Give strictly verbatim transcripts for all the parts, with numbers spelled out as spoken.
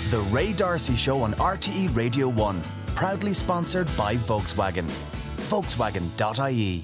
The Ray D'Arcy Show on R T E Radio one. Proudly sponsored by Volkswagen. Volkswagen dot I E.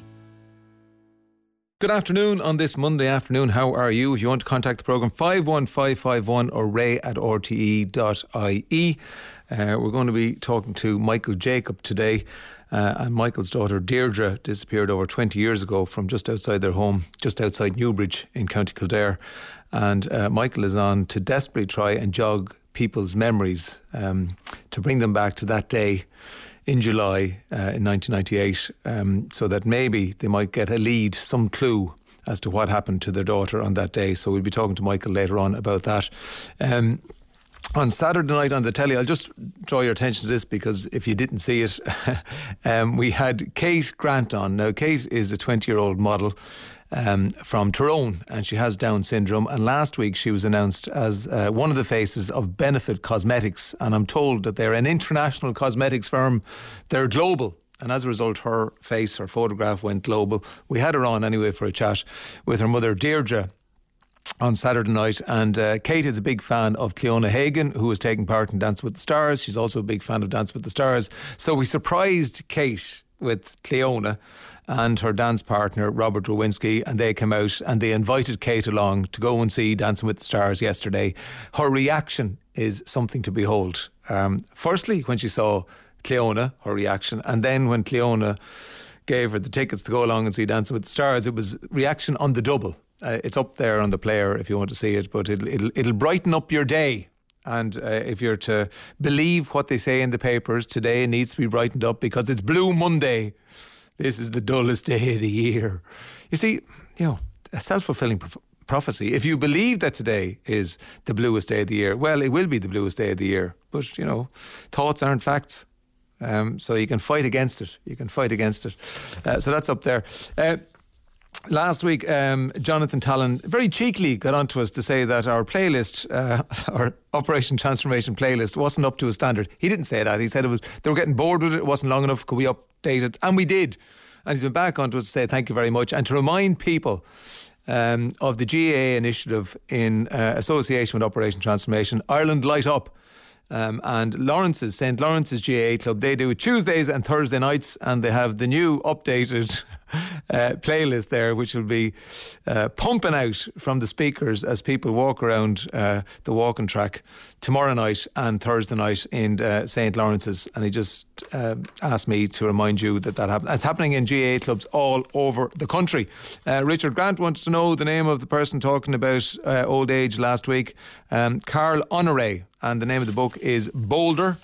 Good afternoon on this Monday afternoon. How are you? If you want to contact the programme, five one five five one or ray at r t e dot i e. Uh, we're going to be talking to Michael Jacob today. Uh, and Michael's daughter Deirdre disappeared over twenty years ago from just outside their home, just outside Newbridge in County Kildare. And uh, Michael is on to desperately try and jog people's memories, um, to bring them back to that day in July uh, in nineteen ninety-eight, um, so that maybe they might get a lead, some clue as to what happened to their daughter on that day. So we'll be talking to Michael later on about that. Um, on Saturday night on the telly, I'll just draw your attention to this because if you didn't see it, um, we had Kate Grant on. Now, Kate is a twenty-year-old model Um, from Tyrone, and she has Down syndrome, and last week she was announced as uh, one of the faces of Benefit Cosmetics, and I'm told that they're an international cosmetics firm. They're global, and as a result her face, her photograph went global. We had her on anyway for a chat with her mother Deirdre on Saturday night, and uh, Kate is a big fan of Cleona Hagan, who is taking part in Dance with the Stars. She's also a big fan of Dance with the Stars, so we surprised Kate with Cleona and her dance partner Robert Rowinski, and they came out and they invited Kate along to go and see Dancing with the Stars yesterday. Her reaction is something to behold. Um, firstly, when she saw Cleona, her reaction, and then when Cleona gave her the tickets to go along and see Dancing with the Stars, it was reaction on the double. Uh, it's up there on the player if you want to see it, but it'll, it'll, it'll brighten up your day. And uh, if you're to believe what they say in the papers, today needs to be brightened up because it's Blue Monday. This is the dullest day of the year. You see, you know, a self-fulfilling pro- prophecy. If you believe that today is the bluest day of the year, well, it will be the bluest day of the year. But, you know, thoughts aren't facts. Um, so you can fight against it. You can fight against it. Uh, so that's up there. Uh, Last week, um, Jonathan Tallon very cheekily got onto us to say that our playlist, uh, our Operation Transformation playlist, wasn't up to a standard. He didn't say that. He said it was they were getting bored with it. It wasn't long enough. Could we update it? And we did. And he's been back onto us to say thank you very much and to remind people um, of the G A A initiative in uh, association with Operation Transformation, Ireland Light Up. Um, and Lawrence's, Saint Lawrence's G A A Club, they do it Tuesdays and Thursday nights, and they have the new updated uh, playlist there, which will be uh, pumping out from the speakers as people walk around uh, the walking track tomorrow night and Thursday night in uh, Saint Lawrence's. And he just uh, asked me to remind you that that happens. It's happening in G A A clubs all over the country. Uh, Richard Grant wanted to know the name of the person talking about uh, old age last week. Um, Carl Honoré. And the name of the book is Boulder.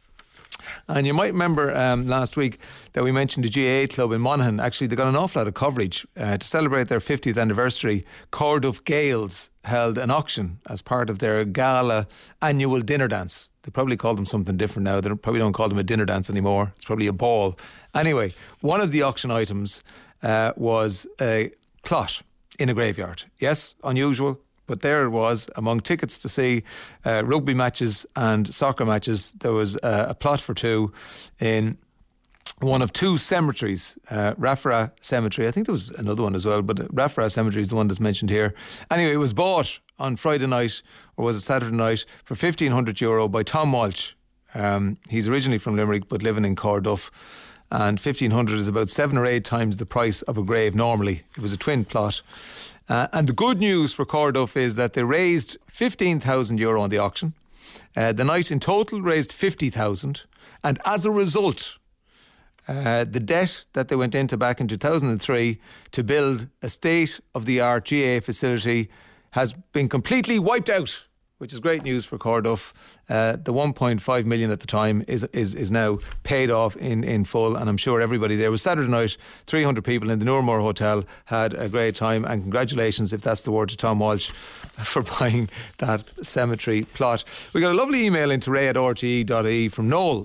And you might remember um, last week that we mentioned the G A A Club in Monaghan. Actually, they got an awful lot of coverage. Uh, to celebrate their fiftieth anniversary, Corduff Gales held an auction as part of their gala annual dinner dance. They probably call them something different now. They don't, probably don't call them a dinner dance anymore. It's probably a ball. Anyway, one of the auction items uh, was a plot in a graveyard. Yes, unusual. But there it was, among tickets to see uh, rugby matches and soccer matches, there was uh, a plot for two in one of two cemeteries, uh, Raffara Cemetery. I think there was another one as well, but Raffara Cemetery is the one that's mentioned here. Anyway, it was bought on Friday night, or was it Saturday night, for fifteen hundred euro by Tom Walsh. Um, he's originally from Limerick, but living in Corduff. And fifteen hundred is about seven or eight times the price of a grave normally. It was a twin plot. Uh, and the good news for Corduff is that they raised fifteen thousand euro on the auction. Uh, the night in total raised fifty thousand. And as a result, uh, the debt that they went into back in two thousand three to build a state-of-the-art G A A facility has been completely wiped out, which is great news for Corduff. Uh, the one point five million at the time is is is now paid off in, in full, and I'm sure everybody there. It was Saturday night, three hundred people in the Noormore Hotel had a great time, and congratulations, if that's the word, to Tom Walsh for buying that cemetery plot. We got a lovely email into ray at r t e dot i e from Noel.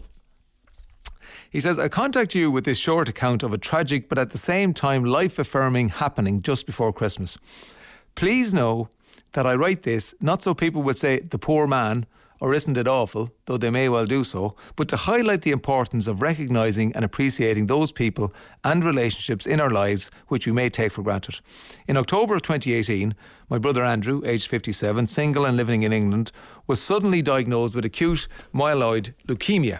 He says, I contact you with this short account of a tragic but at the same time life-affirming happening just before Christmas. Please know that I write this not so people would say the poor man or isn't it awful, though they may well do so, but to highlight the importance of recognising and appreciating those people and relationships in our lives which we may take for granted. In October of twenty eighteen, my brother Andrew, aged fifty-seven, single and living in England, was suddenly diagnosed with acute myeloid leukemia.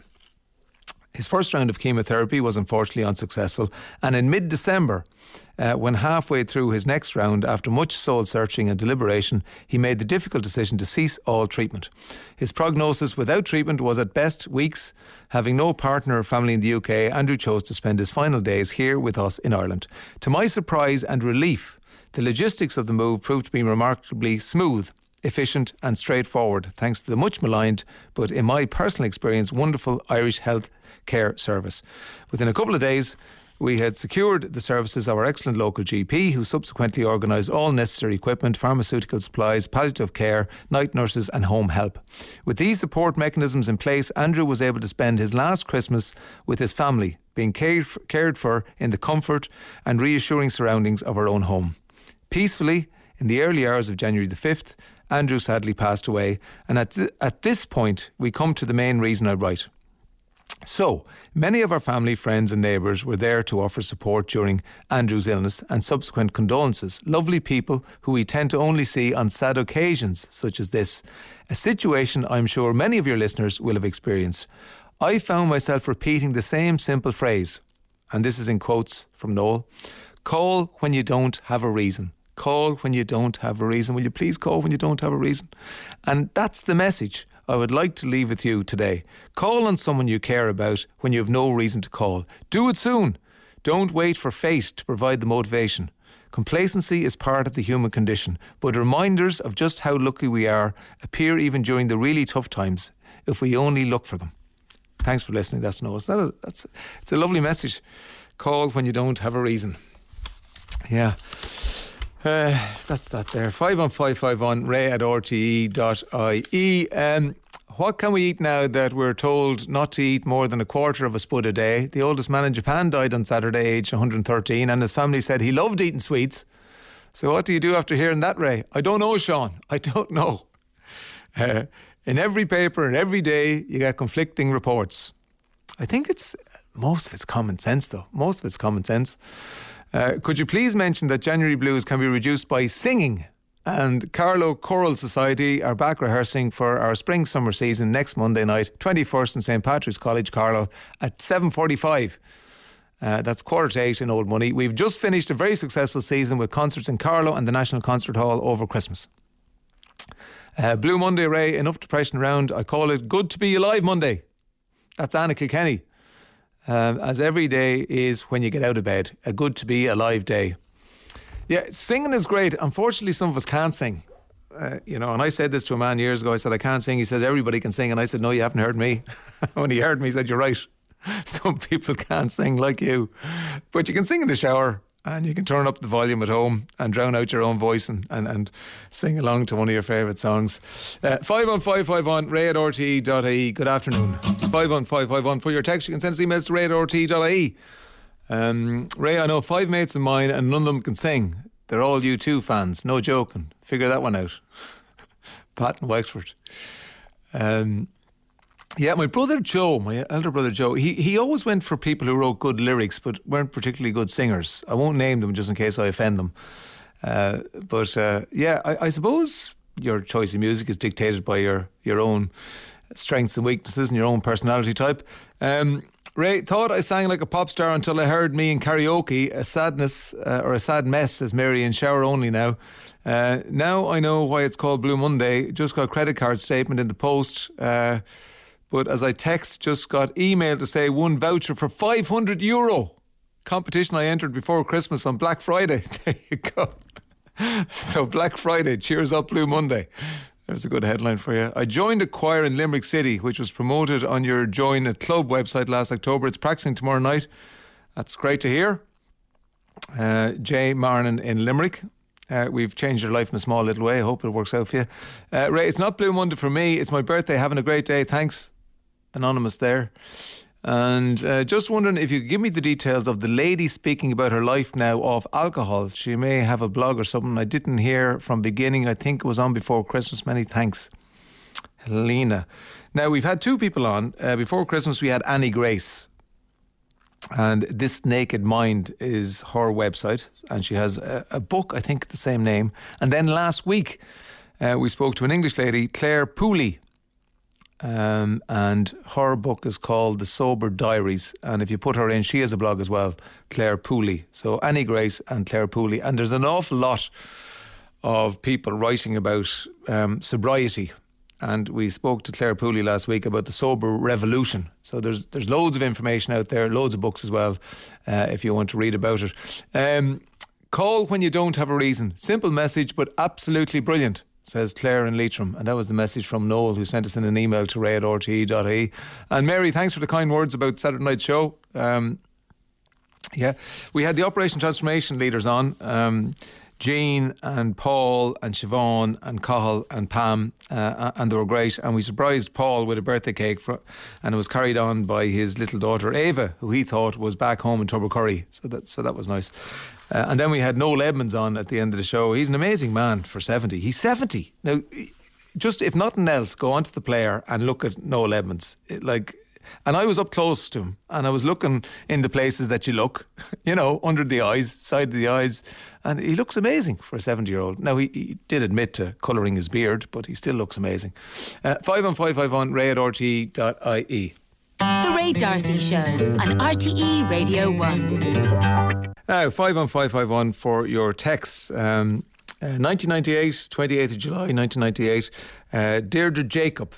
His first round of chemotherapy was unfortunately unsuccessful, and in mid-December, uh, when halfway through his next round, after much soul-searching and deliberation, he made the difficult decision to cease all treatment. His prognosis without treatment was at best weeks. Having no partner or family in the U K, Andrew chose to spend his final days here with us in Ireland. To my surprise and relief, the logistics of the move proved to be remarkably smooth, efficient and straightforward, thanks to the much maligned, but in my personal experience, wonderful Irish health care service. Within a couple of days, we had secured the services of our excellent local G P, who subsequently organised all necessary equipment, pharmaceutical supplies, palliative care, night nurses and home help. With these support mechanisms in place, Andrew was able to spend his last Christmas with his family, being cared for, cared for in the comfort and reassuring surroundings of our own home. Peacefully, in the early hours of January the fifth, Andrew sadly passed away, and at, th- at this point we come to the main reason I write. So, many of our family, friends and neighbours were there to offer support during Andrew's illness and subsequent condolences. Lovely people who we tend to only see on sad occasions such as this. A situation I'm sure many of your listeners will have experienced. I found myself repeating the same simple phrase, and this is in quotes from Noel: call when you don't have a reason. Call when you don't have a reason. Will you please call when you don't have a reason? And that's the message I would like to leave with you today. Call on someone you care about when you have no reason to call. Do it soon. Don't wait for fate to provide the motivation. Complacency is part of the human condition, but reminders of just how lucky we are appear even during the really tough times if we only look for them. Thanks for listening. That's Noah. That a, that's, it's a lovely message. Call when you don't have a reason. Yeah. Uh, that's that there. five one five five one, ray at r t e dot i e. Um, what can we eat now that we're told not to eat more than a quarter of a spud a day? The oldest man in Japan died on Saturday, aged one hundred thirteen, and his family said he loved eating sweets. So what do you do after hearing that, Ray? I don't know, Sean. I don't know. Uh, in every paper and every day, you get conflicting reports. I think it's, most of it's common sense, though. Most of it's common sense. Uh, could you please mention that January blues can be reduced by singing? And Carlow Choral Society are back rehearsing for our spring-summer season next Monday night, twenty-first in St Patrick's College, Carlow, at seven forty-five. Uh, that's quarter to eight in Old Money. We've just finished a very successful season with concerts in Carlow and the National Concert Hall over Christmas. Uh, Blue Monday, Ray, enough depression around. I call it Good to Be Alive Monday. That's Anna Kilkenny. Um, as every day is when you get out of bed. A good to be alive day. Yeah, singing is great. Unfortunately, some of us can't sing. Uh, you know, and I said this to a man years ago. I said, I can't sing. He said, everybody can sing. And I said, no, you haven't heard me. When he heard me, he said, you're right. Some people can't sing like you. But you can sing in the shower, and you can turn up the volume at home and drown out your own voice and, and, and sing along to one of your favourite songs. Uh, five one five five one, ray at r t e dot i e. Good afternoon. five one five five one for your text. You can send us emails to ray at r t e dot i e. Um, Ray, I know five mates of mine and none of them can sing. They're all U two fans. No joking. Figure that one out. Pat in Wexford. Um, yeah, my brother Joe, my elder brother Joe, he, he always went for people who wrote good lyrics but weren't particularly good singers. I won't name them just in case I offend them. Uh, but uh, yeah, I, I suppose your choice of music is dictated by your, your own strengths and weaknesses and your own personality type. Um, Ray, thought I sang like a pop star until I heard me in karaoke. A sadness uh, or a sad mess, says Mary, in shower only now. Uh, now I know why it's called Blue Monday. Just got credit card statement in the post. Uh, but as I text, just got email to say one voucher for five hundred euro. Competition I entered before Christmas on Black Friday. There you go. So Black Friday, cheers up Blue Monday. There's a good headline for you. I joined a choir in Limerick City, which was promoted on your Join a Club website last October. It's practicing tomorrow night. That's great to hear. Uh, Jay Marnin in Limerick. Uh, we've changed your life in a small little way. I hope it works out for you. Uh, Ray, it's not Blue Monday for me. It's my birthday. Having a great day. Thanks. Anonymous there. And uh, just wondering if you could give me the details of the lady speaking about her life now off alcohol. She may have a blog or something. I didn't hear from beginning. I think it was on before Christmas. Many thanks. Helena. Now, we've had two people on. Uh, before Christmas, we had Annie Grace. And This Naked Mind is her website. And she has a, a book, I think, the same name. And then last week, uh, we spoke to an English lady, Claire Pooley. Um, and her book is called The Sober Diaries. And if you put her in, she has a blog as well, Claire Pooley. So Annie Grace and Claire Pooley. And there's an awful lot of people writing about um, sobriety. And we spoke to Claire Pooley last week about the sober revolution. So there's there's loads of information out there, loads of books as well, uh, if you want to read about it. Um, call when you don't have a reason. Simple message, but absolutely brilliant, says Claire in Leitrim. And that was the message from Noel, who sent us in an email to ray at r t e dot I E. And Mary, thanks for the kind words about Saturday night's show. Um, yeah, we had the Operation Transformation leaders on. Um, Jean and Paul and Siobhan and Cathal and Pam, uh, and they were great. And we surprised Paul with a birthday cake, for, and it was carried on by his little daughter Ava, who he thought was back home in Tubbercurry. So that so that was nice. Uh, and then we had Noel Edmonds on at the end of the show. He's an amazing man for seventy. He's seventy now. Just if nothing else, go onto the player and look at Noel Edmonds. It, like. And I was up close to him, and I was looking in the places that you look, you know, under the eyes, side of the eyes, and he looks amazing for a seventy-year-old. Now, he, he did admit to colouring his beard, but he still looks amazing. Uh, five one five five one, ray at r t e dot I E. The Ray D'Arcy Show on R T E Radio one. Now, five one five five one for your texts. Um, uh, nineteen ninety-eight, twenty-eighth of July, nineteen ninety-eight, uh, Deirdre Jacob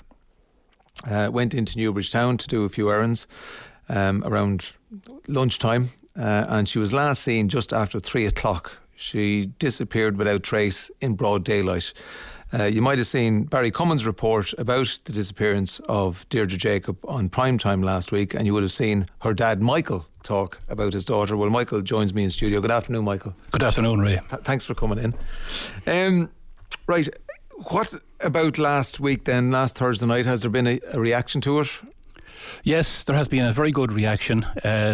Uh, went into Newbridge Town to do a few errands um, around lunchtime, uh, and she was last seen just after three o'clock. She disappeared without trace in broad daylight. Uh, you might have seen Barry Cummins' report about the disappearance of Deirdre Jacob on primetime last week, and you would have seen her dad Michael talk about his daughter. Well, Michael joins me in studio. Good afternoon, Michael. Good afternoon, Ray. Th- thanks for coming in. Um, right. What about last week then, last Thursday night? Has there been a, a reaction to it? Yes, there has been a very good reaction. Uh,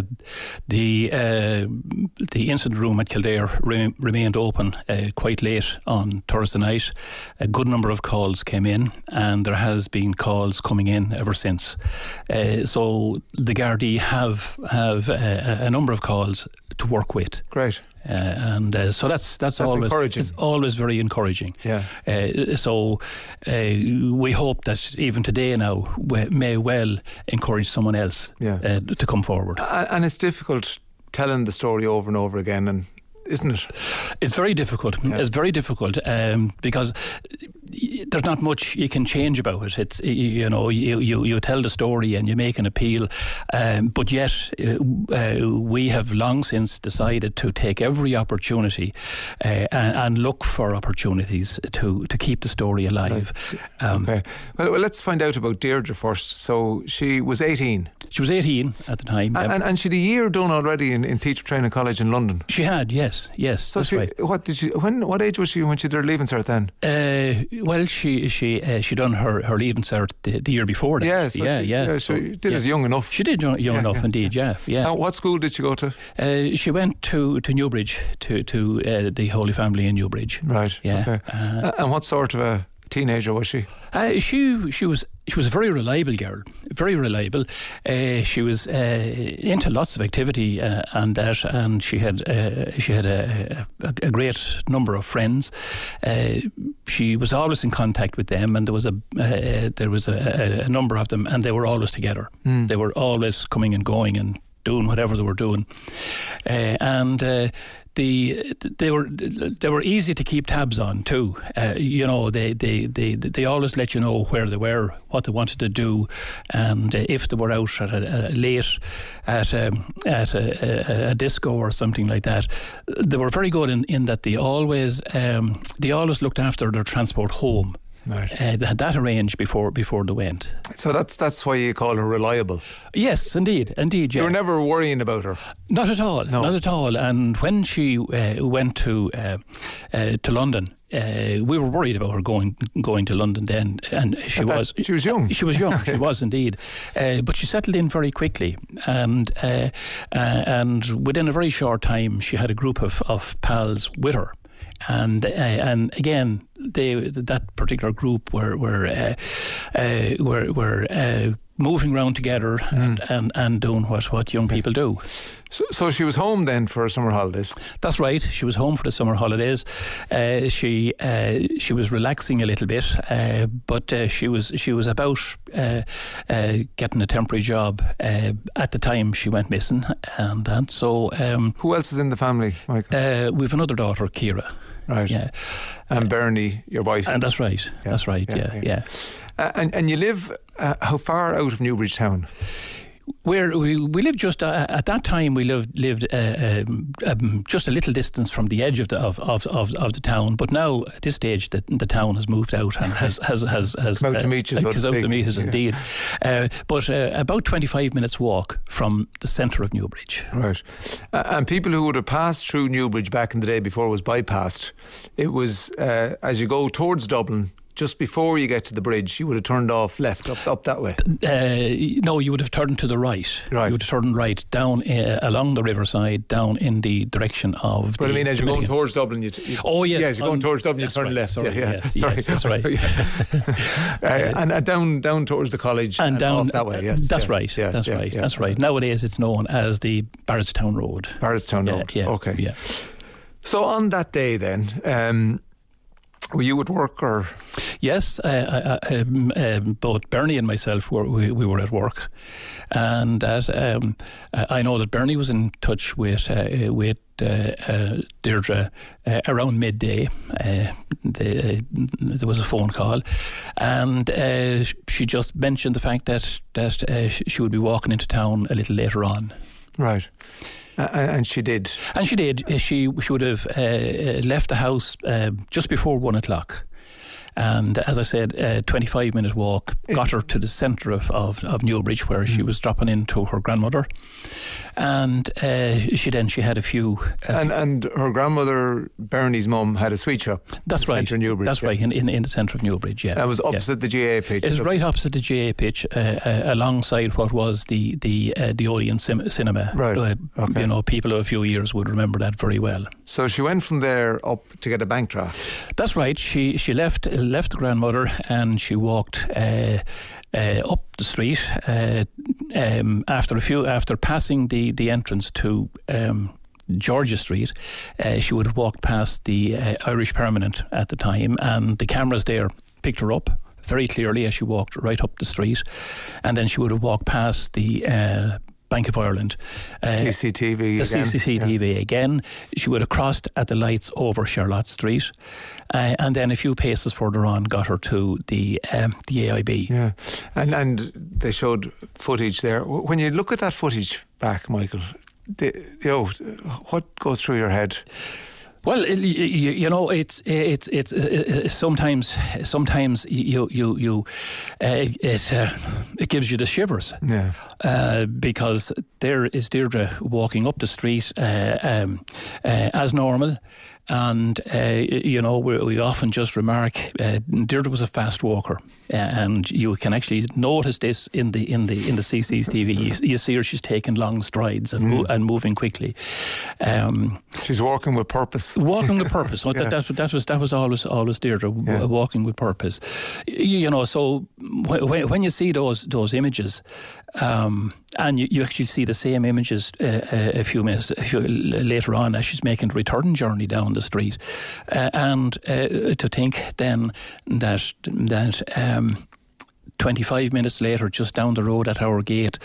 the uh, the incident room at Kildare re- remained open uh, quite late on Thursday night. A good number of calls came in, and there has been calls coming in ever since. Uh, so the Gardaí have have uh, a number of calls to work with. Great. Uh, and uh, so that's that's, that's always encouraging. It's always very encouraging. Yeah. Uh, so uh, we hope that even today now we may well encourage someone else yeah. uh, to come forward. And, and it's difficult telling the story over and over again, and isn't it? It's very difficult. Yeah. It's very difficult um, because there's not much you can change about it. It's, you know, you, you, you tell the story and you make an appeal, um, but yet uh, uh, we have long since decided to take every opportunity uh, and, and look for opportunities to, to keep the story alive. Right. Um, okay. Well, well, let's find out about Deirdre first. So she was eighteen. She was eighteen at the time. And, and, and she had a year done already in, in Teacher Training College in London. She had, yes, yes. So that's she, right. What did she? When? What age was she when she did her leaving cert then? Uh, well, she she uh, she done her, her leaving cert the, the year before that. Yeah, so yeah, she, yeah. yeah. So, so you did yeah. it young enough. She did young, young yeah, enough, yeah. indeed. Yeah, yeah. And what school did she go to? Uh, she went to, to Newbridge, to to uh, the Holy Family in Newbridge. Right. Yeah. Okay. Uh, and what sort of a teenager was she? Uh, she she was she was a very reliable girl, very reliable. Uh, she was uh, into lots of activity uh, and that, and she had uh, she had a, a, a great number of friends. Uh, she was always in contact with them, and there was a uh, there was a, a number of them, and they were always together. Mm. They were always coming and going and doing whatever they were doing, uh, and. Uh, The, they were they were easy to keep tabs on too. Uh, you know, they, they, they, they always let you know where they were, what they wanted to do, and uh, if they were out at a, a late at a, at a, a, a disco or something like that. They were very good in, in that they always um, they always looked after their transport home. Right. Uh, they had that arranged before before they went. So that's that's why you call her reliable. Yes, indeed, indeed. Yeah. You were never worrying about her. Not at all. No. Not at all. And when she uh, went to uh, uh, to London, uh, we were worried about her going going to London then, and she that, was she was young. She was young. She was indeed, uh, but she settled in very quickly, and uh, uh, and within a very short time, she had a group of, of pals with her. and uh, and again, they that particular group were were uh, uh, were were. Uh, moving around together and, mm. and, and doing what, what young people do. So, so she was home then for summer holidays? That's right. She was home for the summer holidays. Uh, she uh, she was relaxing a little bit, uh, but uh, she was she was about uh, uh, getting a temporary job uh, at the time she went missing, and that. So, um, who else is in the family, Michael? Uh, we've another daughter, Ciara. Right. Yeah. And uh, Bernie, your wife. And that's right. Yeah. That's right. Yeah. Yeah. yeah. Uh, and and you live uh, how far out of Newbridge town? Where we we lived just uh, at that time we lived lived uh, um, um, just a little distance from the edge of the of, of, of, of the town. But now at this stage the, the town has moved out and has has has, has come out to meet you. Has out to meet us indeed. Uh, but uh, about twenty-five minutes walk from the centre of Newbridge. Right, uh, and people who would have passed through Newbridge back in the day before it was bypassed, it was uh, as you go towards Dublin. Just before you get to the bridge, you would have turned off left, up up that way. Uh, no, you would have turned to the right. Right. You would have turned right down uh, along the riverside, down in the direction of. But the, I mean, as you're going Milligan. towards Dublin, you. T- you oh yes, yeah, as you're going towards Dublin, you turn right. left. Sorry, yeah, yeah. Yes, Sorry, yes, that's right. uh, and uh, down down towards the college and, and down off that way. Yes, that's yeah. right. Yeah, that's yeah, right. Yeah. That's right. Nowadays, it's known as the Barrettstown Road. Barrettstown yeah, Road. Yeah. Okay. Yeah. So on that day, then. Um, Were you at work or? Yes, uh, uh, um, um, both Bernie and myself were we, we were at work, and at, um, I know that Bernie was in touch with uh, with uh, uh, Deirdre uh, around midday. Uh, the, uh, there was a phone call, and uh, she just mentioned the fact that that uh, she would be walking into town a little later on. Right. Uh, and she did. And she did. She she would have uh, left the house uh, just before one o'clock. And as I said, a twenty-five minute walk got her to the centre of, of, of Newbridge, where mm. she was dropping into her grandmother. And uh, she then she had a few. Uh, and and her grandmother, Bernie's mum, had a sweet shop. That's right. Centre of Newbridge. That's yeah. right, in, in, in the centre of Newbridge, yeah. That was opposite yeah. the G A A pitch. It is right opposite the G A A pitch, uh, uh, alongside what was the the uh, the Odeon sim- cinema. Right. Uh, okay. You know, people of a few years would remember that very well. So she went from there up to get a bank draft. That's right. She she left left the grandmother and she walked uh, uh, up the street uh, um, after a few after passing the, the entrance to um, Georgia Street. Uh, she would have walked past the uh, Irish Permanent at the time, and the cameras there picked her up very clearly as she walked right up the street, and then she would have walked past the Uh, Bank of Ireland. Uh, C C T V the again. C C T V yeah. again. She would have crossed at the lights over Charlotte Street, uh, and then a few paces further on got her to the um, the A I B. Yeah, and and they showed footage there. When you look at that footage back, Michael, the, you know, what goes through your head? Well, you, you know, it's it's it's, it's sometimes sometimes you you you uh, it uh, it gives you the shivers. Yeah. Uh, because there is Deirdre walking up the street uh, um, uh, as normal. And, uh, you know, we, we often just remark, uh, Deirdre was a fast walker. Uh, and you can actually notice this in the in the, in the C C T V. You, you see her, she's taking long strides and, mm. mo- and moving quickly. Um, she's walking with purpose. Walking with purpose. So yeah. that, that, that was that was always always Deirdre, yeah. w- walking with purpose. You, you know, so when, when you see those those images, um, and you, you actually see the same images uh, a few minutes a few later on as she's making the return journey down the street, uh, and uh, to think then that that um, twenty-five minutes later, just down the road at our gate,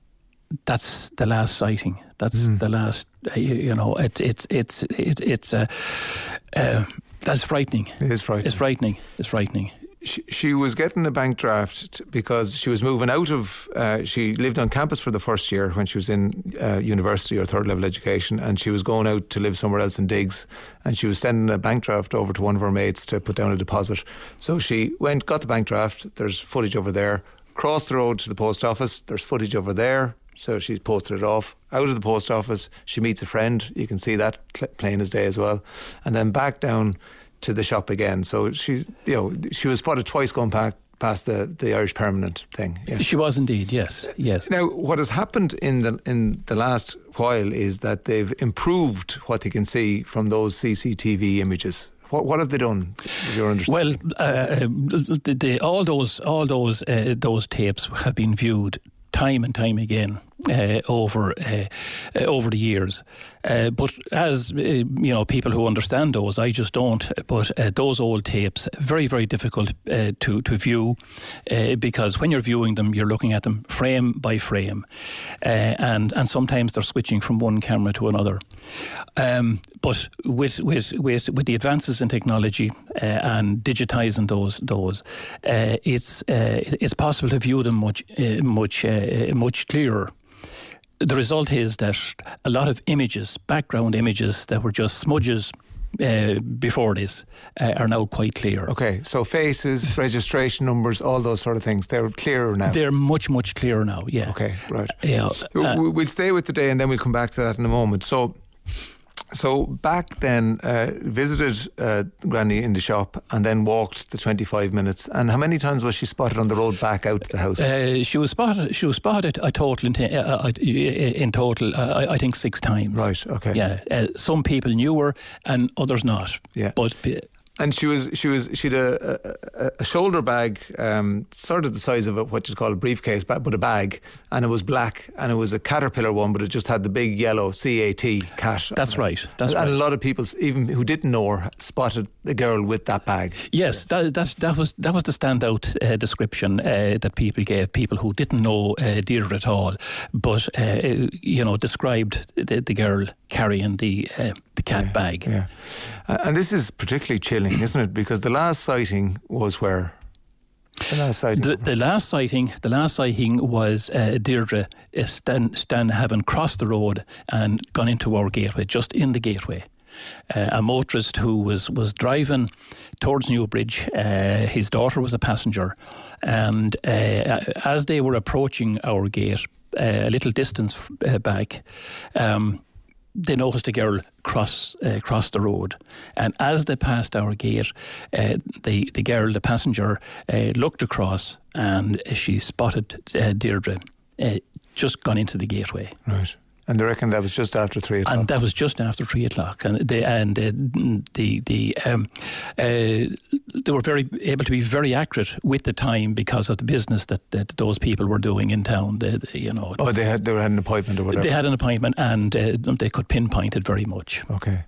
that's the last sighting. That's mm. the last. Uh, you, you know, it, it's it's it, it's uh, uh, that's frightening. It is frightening. It's frightening. It's frightening. She, she was getting a bank draft because she was moving out of, uh, she lived on campus for the first year when she was in uh, university or third level education, and she was going out to live somewhere else in Diggs, and she was sending a bank draft over to one of her mates to put down a deposit. So she went, got the bank draft, there's footage over there, crossed the road to the post office, there's footage over there, so she posted it off. Out of the post office, she meets a friend, you can see that plain as day as well, and then back down to the shop again. So she, you know, she was spotted twice going back past the, the Irish Permanent thing. Yeah. She was indeed, yes, yes. Now, what has happened in the in the last while is that they've improved what they can see from those C C T V images. What what have they done? Is your understanding? Well, uh, the, the, all those all those uh, those tapes have been viewed time and time again uh, over uh, uh, over the years. Uh, but as uh, you know, people who understand those, I just don't. But uh, those old tapes, very very difficult uh, to to view uh, because when you're viewing them, you're looking at them frame by frame, uh, and and sometimes they're switching from one camera to another. Um, but with with with with the advances in technology uh, and digitising those those, uh, it's uh, it's possible to view them much uh, much uh, much clearer. The result is that a lot of images, background images that were just smudges uh, before this, uh, are now quite clear. Okay, so faces, registration numbers, all those sort of things, they're clearer now. They're much, much clearer now, yeah. Okay, right. Yeah, uh, we'll stay with the day and then we'll come back to that in a moment. So, so back then, uh, visited uh, Granny in the shop and then walked the twenty-five minutes. And how many times was she spotted on the road back out to the house? Uh, she was spotted. She was spotted a total in, t- uh, in total, uh, I think six times. Right. Okay. Yeah. Uh, some people knew her and others not. Yeah. But. Uh, And she was, she was, she'd a, a, a shoulder bag, um, sort of the size of a, what you'd call a briefcase, but a bag, and it was black, and it was a Caterpillar one, but it just had the big yellow C A T cat. That's right. That's and, right. And a lot of people, even who didn't know her, spotted the girl with that bag. Yes, that that, that was that was the standout uh, description uh, that people gave. People who didn't know uh, Deirdre at all, but uh, you know, described the, the girl carrying the uh, the cat yeah, bag. Yeah, uh, and this is particularly chilling, isn't it? Because the last sighting was where. The last sighting. The, the last sighting. The last sighting was uh, Deirdre uh, stand, stand having crossed the road and gone into our gateway, just in the gateway. Uh, a motorist who was, was driving towards Newbridge. Uh, his daughter was a passenger, and uh, as they were approaching our gate, uh, a little distance uh, back, um, they noticed a girl cross uh, cross the road, and as they passed our gate, uh, the the girl, the passenger, uh, looked across, and she spotted uh, Deirdre uh, just gone into the gateway. Right. And they reckon that was just after three o'clock. And that was just after three o'clock, and they and uh, the the um, uh, they were very able to be very accurate with the time because of the business that, that those people were doing in town. They, they, you know, oh, they had they had an appointment or whatever. They had an appointment, and uh, they could pinpoint it very much. Okay.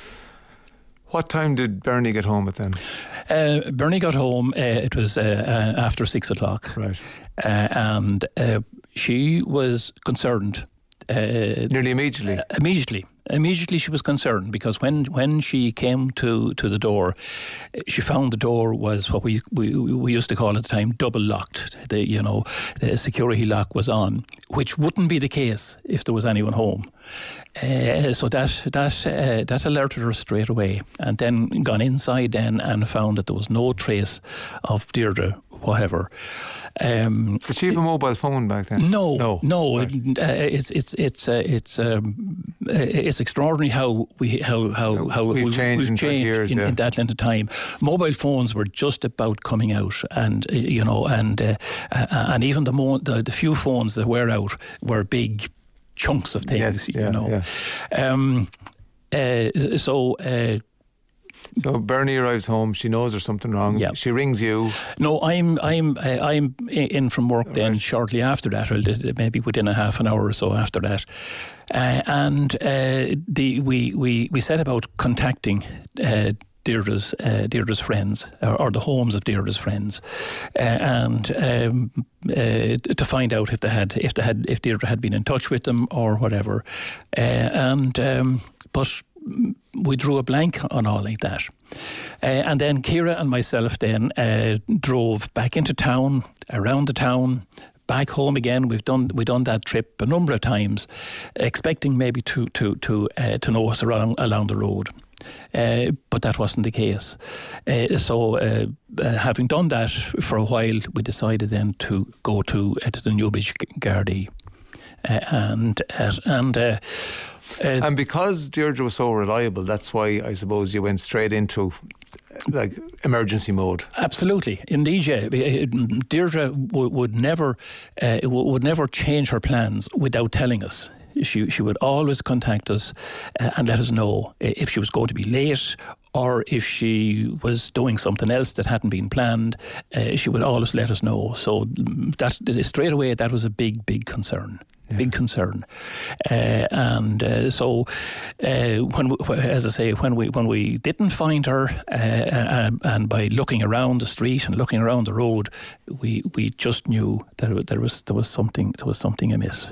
What time did Bernie get home at then? Uh, Bernie got home. Uh, it was uh, uh, after six o'clock. Right. Uh, and uh, she was concerned. Uh, Nearly immediately. Uh, immediately, immediately she was concerned because when, when she came to, to the door, she found the door was what we, we we used to call at the time double locked. The you know the security lock was on, which wouldn't be the case if there was anyone home. Uh, so that that uh, that alerted her straight away, and then gone inside then and found that there was no trace of Deirdre whatever. Um, Did she have a mobile phone back then? No, no, no. Right. Uh, it's it's it's uh, it's um, it's extraordinary how we how how how we've we, changed we've in changed years, in, yeah. in that length of time. Mobile phones were just about coming out, and uh, you know, and uh, uh, and even the, mo- the the few phones that were out were big chunks of things. Yes, you yeah, know. Yeah. Um, uh, so. Uh, So Bernie arrives home. She knows there's something wrong. Yeah. She rings you. No, I'm I'm uh, I'm in from work then Right. shortly after that, or maybe within a half an hour or so after that, uh, and uh, the we, we we set about contacting Uh, Deirdre's uh, Deirdre's friends, or, or the homes of Deirdre's friends, uh, and um, uh, to find out if they had if they had if Deirdre had been in touch with them or whatever, uh, and um, but we drew a blank on all like that. Uh, and then Ciara and myself then uh, drove back into town, around the town, back home again. We've done we done that trip a number of times, expecting maybe to to to uh, to know us around along the road. Uh, but that wasn't the case. Uh, so, uh, uh, having done that for a while, we decided then to go to uh, to the Newbridge Gardaí. uh, and uh, and. Uh, Uh, and because Deirdre was so reliable, that's why I suppose you went straight into like emergency mode. Absolutely, indeed, yeah. Deirdre w- would never uh, w- would never change her plans without telling us. She she would always contact us uh, and let us know if she was going to be late or if she was doing something else that hadn't been planned. Uh, she would always let us know. So that straight away, that was a big, big concern. Yeah. Big concern, uh, and uh, so uh, when, we, as I say, when we when we didn't find her, uh, and, and by looking around the street and looking around the road, we, we just knew that there was there was something there was something amiss.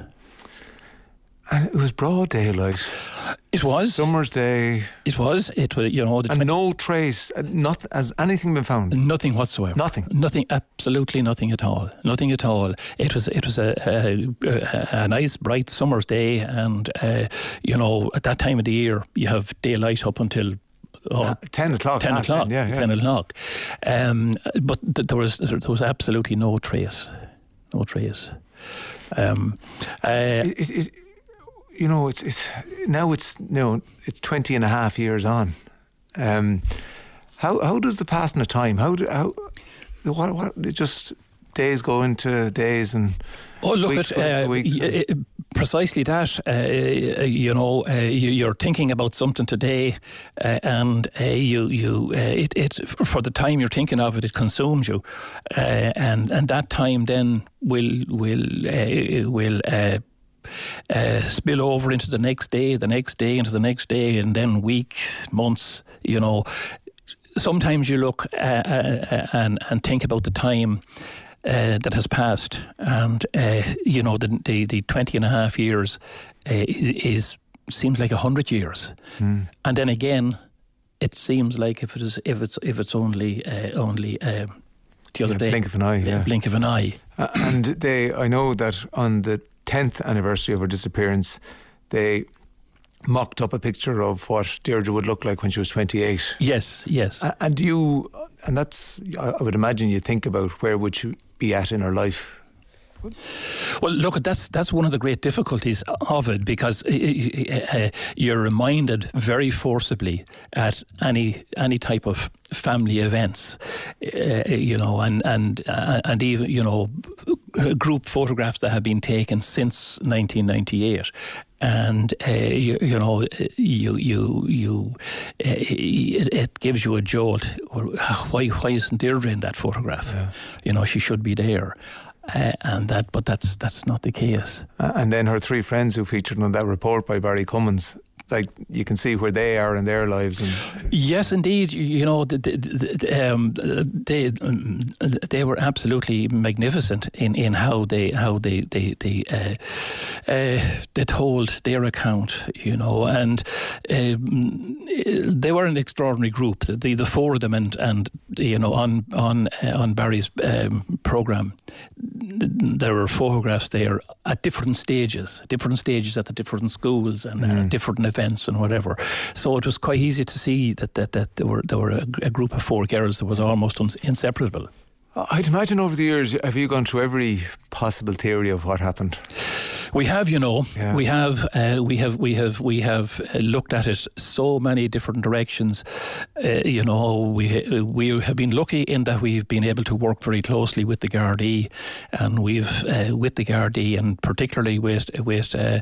And it was broad daylight. It was summer's day. It was. It was. You know, the and twenty no trace. Not has anything been found. Nothing whatsoever. Nothing. Nothing. Absolutely nothing at all. Nothing at all. It was. It was a a, a, a nice bright summer's day, and uh, you know, at that time of the year, you have daylight up until. Oh, uh, ten o'clock. Ten o'clock. Yeah, yeah. Ten o'clock. Um, but th- there was there was absolutely no trace. No trace. Um, uh, it, it, You know, it's it's now it's you know it's twenty and a half years on. Um, how how does the passing of time? How do how what what it just days go into days and oh look weeks at go into uh, weeks y- uh, precisely that. Uh, you know, uh, you, you're thinking about something today, uh, and uh, you you uh, it it for the time you're thinking of it, it consumes you, uh, and and that time then will will uh, will. Uh, Uh, spill over into the next day, the next day, into the next day, and then weeks, months. You know, sometimes you look uh, uh, and and think about the time uh, that has passed, and uh, you know the, the the twenty and a half years uh, is seems like a hundred years, mm. and then again, it seems like if it is if it's if it's only uh, only. Uh, the other yeah, day, blink of an eye, yeah, blink of an eye, uh, and they. I know that on the tenth anniversary of her disappearance, they mocked up a picture of what Deirdre would look like when she was twenty-eight. Yes, yes. Uh, and you, and that's, I would imagine you think about where would she be at in her life. Well, look, that's that's one of the great difficulties of it, because uh, you're reminded very forcibly at any any type of family events, uh, you know, and and uh, and even you know, group photographs that have been taken since nineteen ninety-eight. And uh, you, you know, you you you, uh, it, it gives you a jolt. Why why isn't Deirdre in that photograph? Yeah. You know, she should be there. Uh, and that, but that's that's not the case. Uh, and then her three friends who featured on that report by Barry Cummins, like you can see where they are in their lives. And yes, indeed, you, you know, the, the, the, um, they um, they were absolutely magnificent in, in how they how they they they, uh, uh, they told their account, you know, and um, they were an extraordinary group. The the four of them, and and you know, on on uh, on Barry's um, program, there were photographs there at different stages, different stages at the different schools and, mm. and at different events and whatever. So it was quite easy to see that that, that there were there were a, a group of four girls that was almost uns- inseparable. I'd imagine over the years, have you gone through every possible theory of what happened? We have, you know, yeah. we have, uh, we have, we have, we have looked at it so many different directions. Uh, you know, we we have been lucky in that we've been able to work very closely with the Gardaí, and we've uh, with the Gardaí, and particularly with with uh,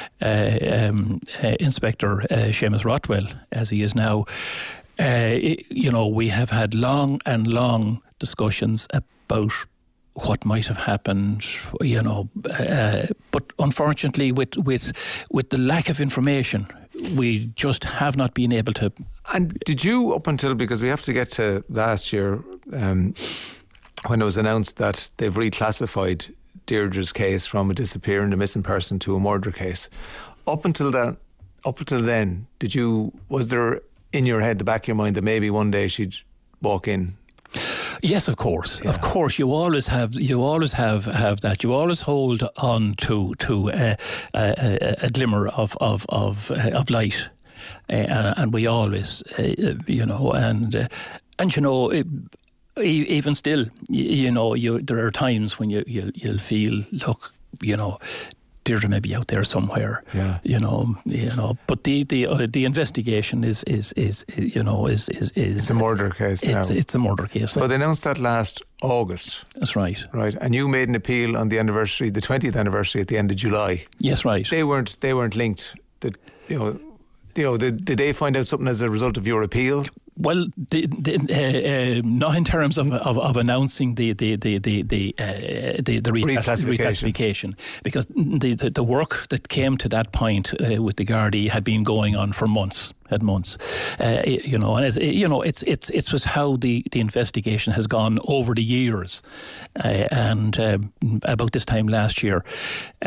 uh, um, uh, Inspector uh, Seamus Rothwell, as he is now. Uh, you know, we have had long and long discussions about what might have happened, you know, uh, but unfortunately with, with with the lack of information, we just have not been able to. And did you, up until, because we have to get to last year, um, when it was announced that they've reclassified Deirdre's case from a disappearing, a missing person to a murder case, up until that, up until then, did you, was there in your head, the back of your mind, that maybe one day she'd walk in? Yes, of course, yeah. of course. You always have, you always have, have that. You always hold on to to uh, a, a glimmer of of of, uh, of light, uh, and, and we always, uh, you know, and uh, and you know, it, even still, you, you know, you there are times when you you you'll feel, look, you know, Deirdre may be out there somewhere, Yeah. you know, you know. But the the uh, the investigation is is is you know is is is It's a murder case now. it's, it's a murder case. So they announced that last August, That's right. right? And you made an appeal on the anniversary, the twentieth anniversary at the end of July. Yes, right. They weren't they weren't linked. That you know, you know, did, did they find out something as a result of your appeal? Well, the, the, uh, uh, not in terms of, of, of announcing the the the the the, uh, the, the reclass- Reclassification. reclassification, because the, the the work that came to that point uh, with the Gardaí had been going on for months. Had months, uh, you know, and it's, you know, it's it's it's was how the, the investigation has gone over the years, uh, and uh, about this time last year, uh,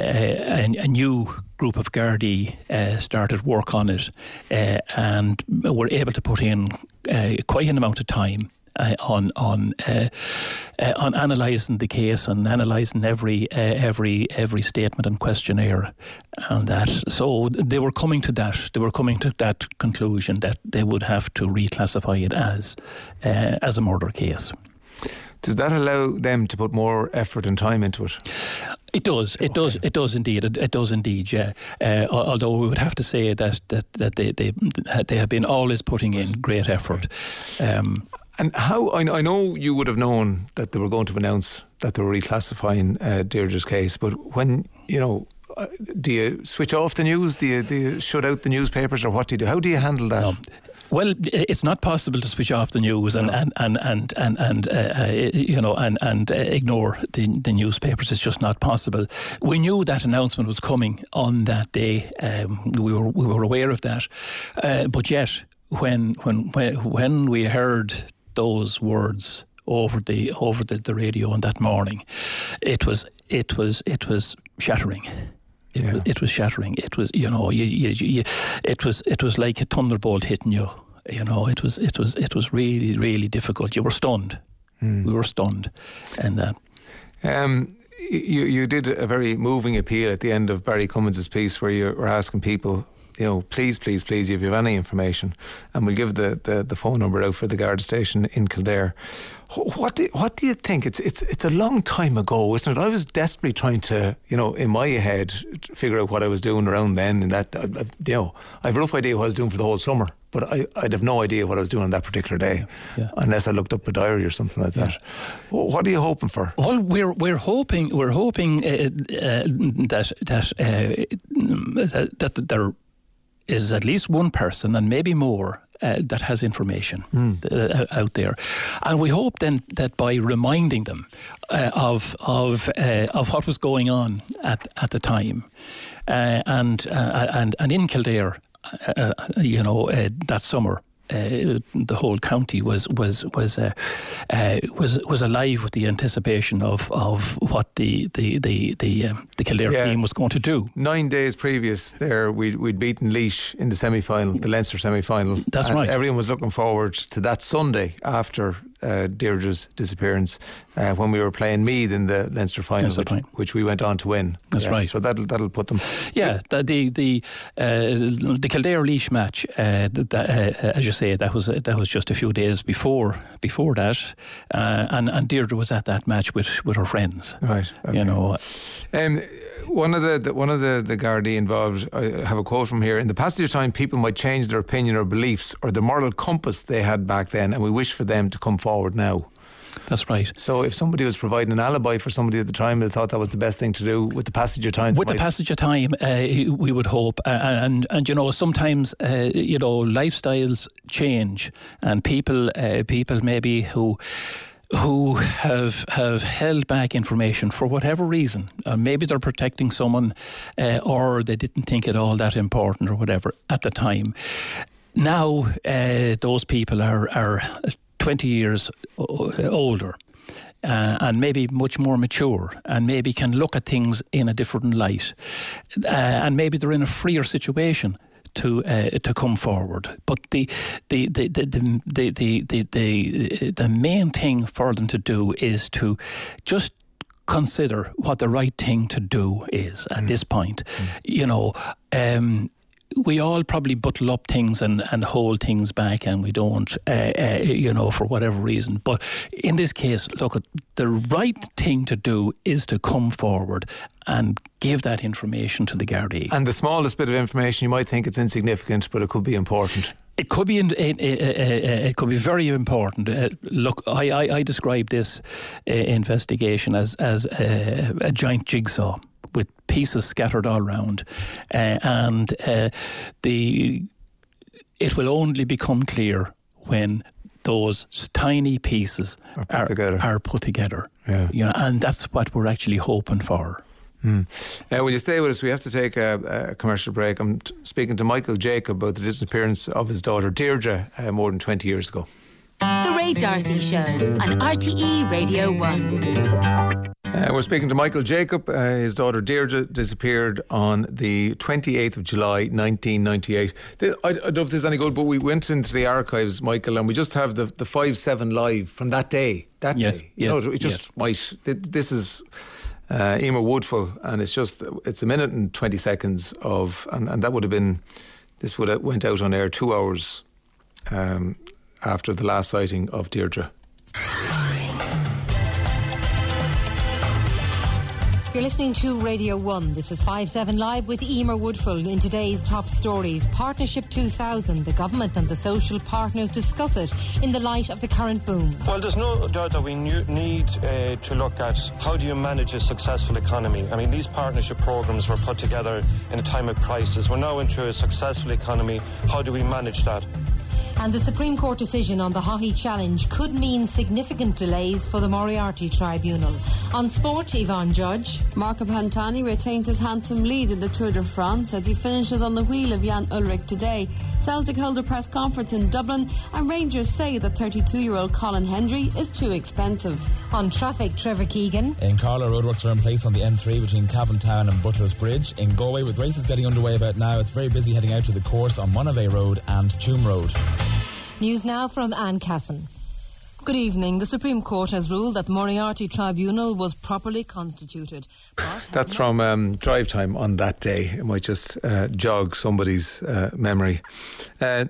a, a new group of Gardaí uh, started work on it, uh, and were able to put in uh, quite an amount of time. Uh, on on uh, uh, on analysing the case and analysing every uh, every every statement and questionnaire, and that so they were coming to that they were coming to that conclusion that they would have to reclassify it as uh, as a murder case. Does that allow them to put more effort and time into it? It does. It okay. does. It does indeed. It, it does indeed. Yeah. Uh, although we would have to say that that that they they they have been always putting in great effort. Um, and how I, I know you would have known that they were going to announce that they were reclassifying uh, Deirdre's case, but when you know, uh, do you switch off the news? Do you, do you shut out the newspapers, or what do you do? How do you handle that? No. Well, it's not possible to switch off the news and and and and and, and uh, you know and and uh, ignore the, the newspapers. It's just not possible. We knew that announcement was coming on that day. Um, we were we were aware of that, uh, but yet when when when when we heard those words over the over the, the radio on that morning, it was it was it was shattering. It, yeah. was, it was shattering. It was, you know, you, you, you, it was, it was like a thunderbolt hitting you. You know, it was, it was, it was really, really difficult. You were stunned. Mm. We were stunned, and uh, um, you, you did a very moving appeal at the end of Barry Cummins's piece, where you were asking people, you know, please, please, please, if you have any information, and we'll give the, the, the phone number out for the Garda station in Kildare. What do, what do you think? It's it's it's a long time ago, isn't it? I was desperately trying to, you know, in my head, figure out what I was doing around then, and that, I, I, you know, I have a rough idea what I was doing for the whole summer, but I, I'd have no idea what I was doing on that particular day, yeah, yeah. unless I looked up a diary or something like that. Yeah. What are you hoping for? Well, we're we're hoping we're hoping uh, uh, that that uh, that there is at least one person, and maybe more, uh, that has information mm. uh, out there, and we hope then that by reminding them uh, of of uh, of what was going on at at the time, uh, and uh, and and in Kildare, uh, you know, uh, that summer. Uh, the whole county was was was uh, uh, was was alive with the anticipation of, of what the the the the, um, the Kildare yeah. team was going to do. Nine days previous, there we'd, we'd beaten Laois in the semi final, the Leinster semi final. That's and right. Everyone was looking forward to that Sunday after uh, Deirdre's disappearance, uh, when we were playing Meath in the Leinster final, which, which we went on to win. That's yeah, right. So that'll that'll put them. Yeah, the the the, uh, the Kildare Laois match, uh, the, uh, as you say, that was that was just a few days before before that, uh, and and Deirdre was at that match with, with her friends. Right. Okay. You know. Um, one of the, the one of the the Gardaí involved, I have a quote from here: "In the passage of time, people might change their opinion or beliefs or the moral compass they had back then, and we wish for them to come forward now." That's right. So if somebody was providing an alibi for somebody at the time, they thought that was the best thing to do with the passage of time. With the passage of time, uh, we would hope. Uh, and, and, you know, sometimes, uh, you know, lifestyles change, and people, uh, people maybe who... who have have held back information for whatever reason. Uh, maybe they're protecting someone, uh, or they didn't think it all that important or whatever at the time. Now, uh, those people are, are twenty years older. Uh, and maybe much more mature, and maybe can look at things in a different light, uh, and maybe they're in a freer situation to uh, to come forward. But the the the the the the the, the, the main thing for them to do is to just consider what the right thing to do is at mm. this point. Mm. You know, um, we all probably bottle up things and, and hold things back, and we don't, uh, uh, you know, for whatever reason. But in this case, look, the right thing to do is to come forward and give that information to the Gardaí. And the smallest bit of information, you might think it's insignificant, but it could be important. It could be. It, it, it, it could be very important. Uh, look, I, I, I describe this uh, investigation as as a, a giant jigsaw with pieces scattered all around, uh, and uh, the it will only become clear when those tiny pieces are put are, together. Are put together. Yeah. You know, and that's what we're actually hoping for. Mm. Uh, will you stay with us? We have to take a, a commercial break. I'm t- speaking to Michael Jacob about the disappearance of his daughter Deirdre uh, more than twenty years ago. The Ray D'Arcy Show on R T E Radio one. Uh, we're speaking to Michael Jacob. Uh, his daughter Deirdre disappeared on the twenty-eighth of July nineteen ninety-eight. I, I don't know if this is any good, but we went into the archives, Michael, and we just have the, the five seven live from that day. That yes, day. Yes, you know, it just yes. might. This is uh, Emer Woodfull, and it's just it's a minute and twenty seconds of, and, and that would have been, this would have went out on air two hours um, after the last sighting of Deirdre. You're listening to Radio one. This is five seven Live with Emer Woodfull. In today's top stories, Partnership two thousand. The government and the social partners discuss it in the light of the current boom. Well, there's no doubt that we need uh, to look at how do you manage a successful economy. I mean, these partnership programs were put together in a time of crisis. We're now into a successful economy. How do we manage that? And the Supreme Court decision on the Haughey Challenge could mean significant delays for the Moriarty Tribunal. On sport, Yvonne Judge. Marco Pantani retains his handsome lead in the Tour de France as he finishes on the wheel of Jan Ullrich today. Celtic held a press conference in Dublin, and Rangers say that thirty-two-year-old Colin Hendry is too expensive. On traffic, Trevor Keegan. In Carlow, roadworks are in place on the N three between Cavan Town and Butler's Bridge. In Galway, with races getting underway about now, it's very busy heading out to the course on Monavey Road and Tuam Road. News now from Anne Casson. Good evening. The Supreme Court has ruled that the Moriarty Tribunal was properly constituted. That's from um, Drive Time on that day. It might just uh, jog somebody's uh, memory. Uh,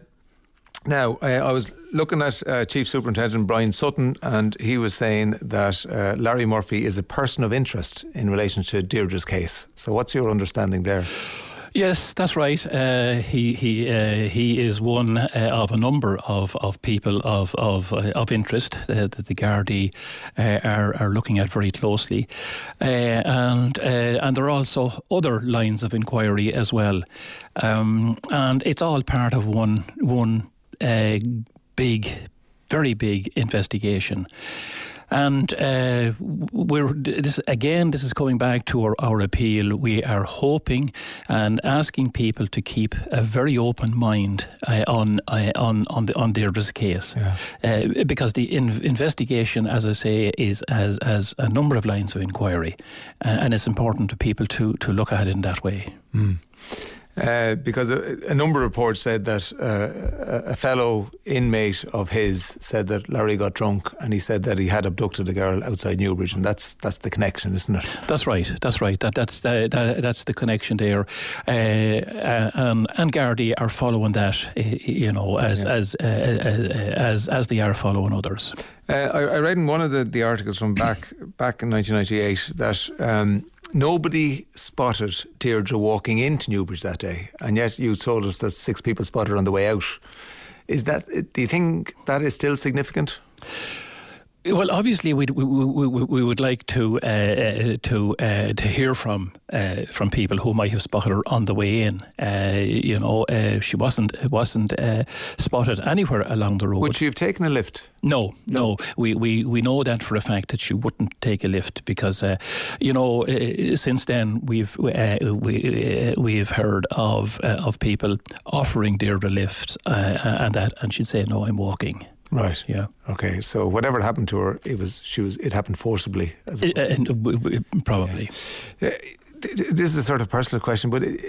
now, uh, I was looking at uh, Chief Superintendent Brian Sutton, and he was saying that uh, Larry Murphy is a person of interest in relation to Deirdre's case. So what's your understanding there? Yes, that's right. Uh, he he uh, he is one uh, of a number of, of people of of uh, of interest uh, that the Gardaí uh, are are looking at very closely, uh, and uh, and there are also other lines of inquiry as well, um, and it's all part of one one uh, big, very big investigation. And uh, we're this again. This is coming back to our, our appeal. We are hoping and asking people to keep a very open mind uh, on uh, on on the on Deirdre's case, yeah. uh, because the in- investigation, as I say, is as as a number of lines of inquiry, uh, and it's important to people to to look at it in that way. Mm. Uh, because a, a number of reports said that uh, a, a fellow inmate of his said that Larry got drunk, and he said that he had abducted a girl outside Newbridge, and that's that's the connection, isn't it? That's right. That's right. That that's the, that, that's the connection there, uh, uh, um, and Gardaí are following that, you know, as yeah. as uh, as as they are following others. Uh, I, I read in one of the, the articles from back back in nineteen ninety-eight that. Um, Nobody spotted Deirdre walking into Newbridge that day, and yet you told us that six people spotted her on the way out. Is that? Do you think that is still significant? Well, obviously, we we we, we would like to uh, to uh, to hear from uh, from people who might have spotted her on the way in. Uh, you know, uh, she wasn't wasn't uh, spotted anywhere along the road. Would she have taken a lift? No, no. We, we, we know that for a fact that she wouldn't take a lift because, uh, you know, uh, since then we've uh, we uh, we've heard of uh, of people offering Deirdre lifts uh, and that, and she'd say, "No, I'm walking." Right. Yeah. Okay. So whatever happened to her, it was she was it happened forcibly. As it, uh, and w- w- probably. Yeah. Uh, this is a sort of personal question, but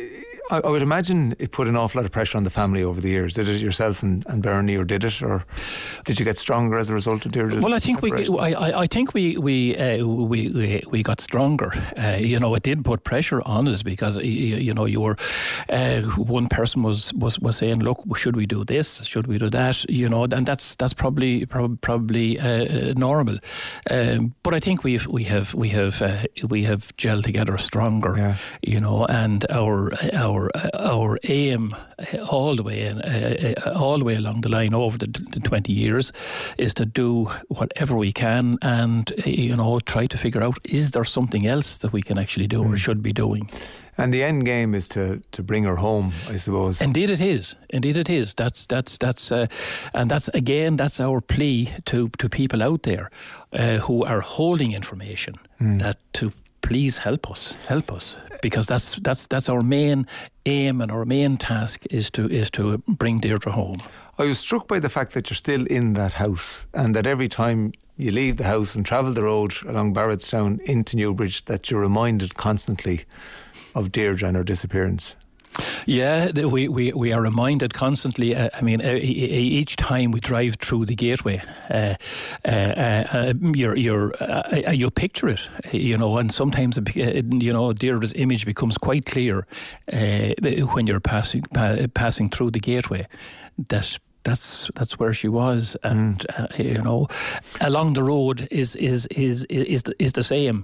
I, I would imagine it put an awful lot of pressure on the family over the years. Did it yourself and, and Bernie, or did it, or did you get stronger as a result of Deirdre's? Well, I think we, I, I think we we, uh, we we we got stronger. Uh, you know, it did put pressure on us because you, you know you were uh, one person was, was, was saying, look, should we do this? Should we do that? You know, and that's that's probably prob- probably uh, normal. Um, but I think we've we have we have uh, we have gelled together stronger. Yeah. You know, and our our our aim all the way in, uh, all the way along the line over the, the twenty years is to do whatever we can, and you know, try to figure out, is there something else that we can actually do mm. or should be doing. And the end game is to, to bring her home, I suppose. Indeed, it is. Indeed, it is. That's that's that's, uh, and that's again, that's our plea to to people out there uh, who are holding information mm. that to please help us, help us, because that's that's that's our main aim and our main task is to is to bring Deirdre home. I was struck by the fact that you're still in that house, and that every time you leave the house and travel the road along Barrettstown into Newbridge, that you're reminded constantly of Deirdre and her disappearance. Yeah, we, we, we are reminded constantly. Uh, I mean, uh, each time we drive through the gateway, uh, uh, uh, you're, you're, uh, you picture it, you know, and sometimes, uh, you know, Deirdre's image becomes quite clear uh, when you're passing pa- passing through the gateway. That that's that's where she was, and mm. uh, you know, along the road is is is is the, is the same.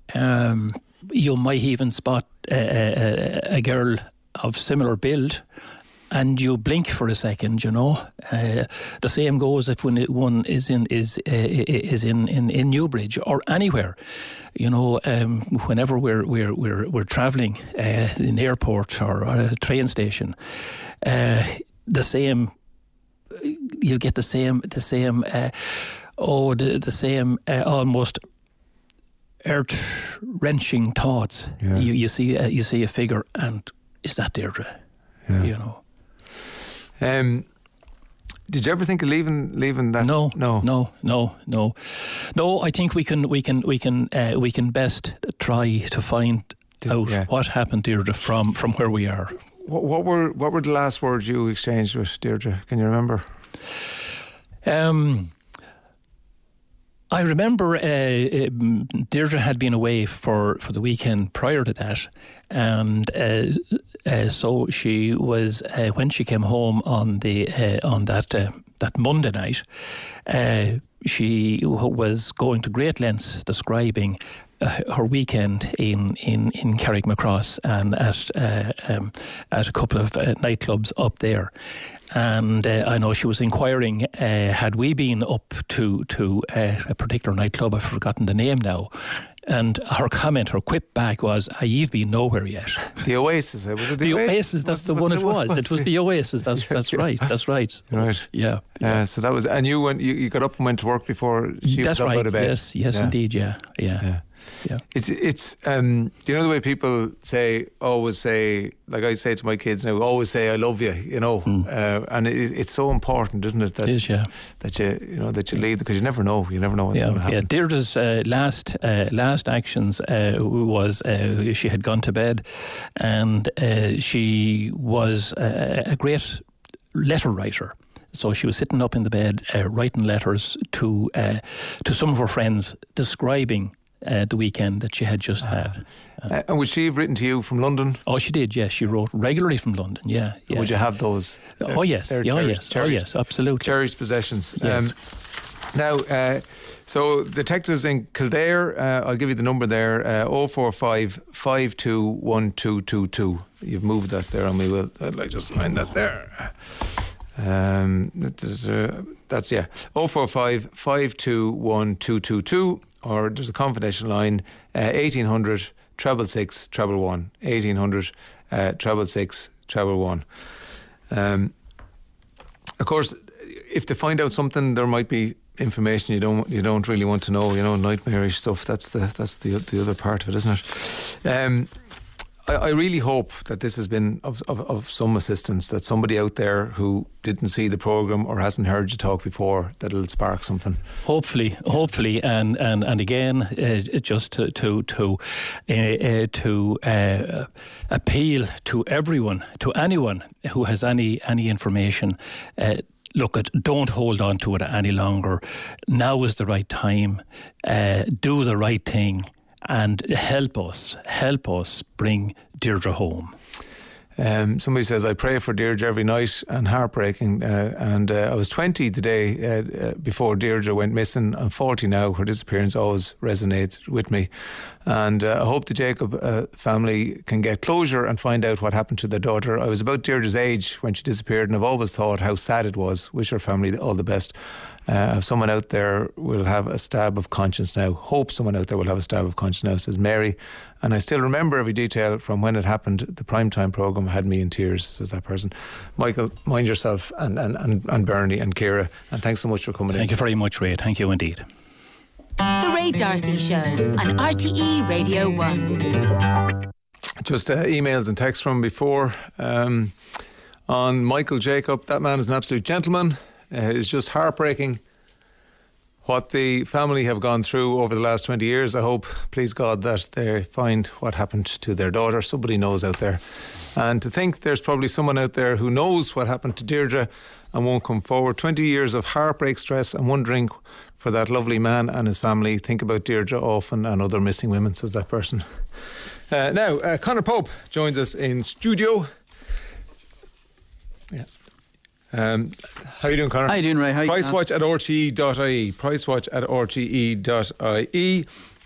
Um, you might even spot uh, a, a girl of similar build, and you blink for a second. You know, uh, the same goes if when it, one is in is uh, is in, in, in Newbridge or anywhere. You know, um, whenever we're we're we're we're travelling uh, in the airport or at a train station, uh, the same. You get the same the same. Uh, oh, the the same uh, almost earth-wrenching thoughts. Yeah. You you see uh, you see a figure, and is that Deirdre? Yeah. You know. Um, did you ever think of leaving leaving that? No, no, no, no, no, no. I think we can we can we can uh, we can best try to find Did, out yeah. what happened, Deirdre, from from where we are. What, what were what were the last words you exchanged with Deirdre? Can you remember? Um. I remember uh, um, Deirdre had been away for, for the weekend prior to that, and uh, uh, so she was uh, when she came home on the uh, on that uh, that Monday night. Uh, she was going to great lengths describing uh, her weekend in in in Carrickmacross and at uh, um, at a couple of uh, nightclubs up there. And uh, I know she was inquiring, uh, had we been up to to uh, a particular nightclub? I've forgotten the name now. And her comment, her quip back was, "Ah, you've been nowhere yet." The Oasis, was it? The, the Oasis, Oasis, that's the one it was. It was the Oasis. That's that's right. That's right. Right. Yeah. Yeah. Uh, so that was, and you went, you, you got up and went to work before she that's was up right. out of bed. Yes. Yes, yeah. Indeed. Yeah. Yeah. Yeah. Yeah. It's it's um you know the way people say always say, like I say to my kids now, always say I love you, you know, mm. uh, and it, it's so important, isn't it? That, it is, yeah. That you you know that you leave, because you never know, you never know what's yeah, going to happen. Yeah, Deirdre's uh, last uh, last actions uh, was uh, she had gone to bed, and uh, she was uh, a great letter writer. So she was sitting up in the bed uh, writing letters to uh, to some of her friends describing Uh, the weekend that she had just had. Uh, uh, and would she have written to you from London? Oh, she did, yes. She wrote regularly from London, yeah. yeah. Would you have those? Uh, oh, yes. Yeah, oh, yes. Oh, yes, absolutely. Cherished possessions. Yes. Um, now, uh, so detectives in Kildare, uh, I'll give you the number there, uh, oh four five, five two one two two two. You've moved that there on me, Will. I'd like just find that there. Um, uh, that's, yeah, oh four five, five two one two two two. Or there's a confidential line, uh, eighteen hundred, treble six, treble one, eighteen hundred, uh, treble six, treble one. Um, of course, if they find out something, there might be information you don't you don't really want to know. You know, nightmarish stuff. That's the that's the the other part of it, isn't it? Um, I, I really hope that this has been of, of, of some assistance, that somebody out there who didn't see the programme or hasn't heard you talk before, that it'll spark something. Hopefully, hopefully, and and and again, uh, just to to to, uh, uh, to uh, appeal to everyone, to anyone who has any any information. Uh, Look, at, don't hold on to it any longer. Now is the right time. Uh, do the right thing and help us, help us bring Deirdre home. Um, somebody says, I pray for Deirdre every night, and heartbreaking. Uh, and uh, I was twenty the day uh, uh, before Deirdre went missing. I'm forty now. Her disappearance always resonates with me. And uh, I hope the Jacob uh, family can get closure and find out what happened to their daughter. I was about Deirdre's age when she disappeared, and I've always thought how sad it was. Wish her family all the best. Uh, if someone out there will have a stab of conscience now. Hope someone out there will have a stab of conscience now, says Mary. And I still remember every detail from when it happened. The primetime programme had me in tears, says that person. Michael, mind yourself, and, and, and, and Bernie and Ciara. And thanks so much for coming Thank in. Thank you very much, Ray. Thank you indeed. The Ray D'Arcy Show on R T E Radio one. Just uh, emails and texts from before. Um, on Michael Jacob, that man is an absolute gentleman. Uh, it's just heartbreaking what the family have gone through over the last twenty years. I hope, please God, that they find what happened to their daughter. Somebody knows out there. And to think there's probably someone out there who knows what happened to Deirdre and won't come forward. twenty years of heartbreak, stress, and wondering for that lovely man and his family. Think about Deirdre often and other missing women, says that person. Uh, now, uh, Conor Pope joins us in studio. Yeah. Um, how are you doing, Conor? How are you doing, Ray? How Price watch at r t e dot i e. Price watch at r t e dot i e.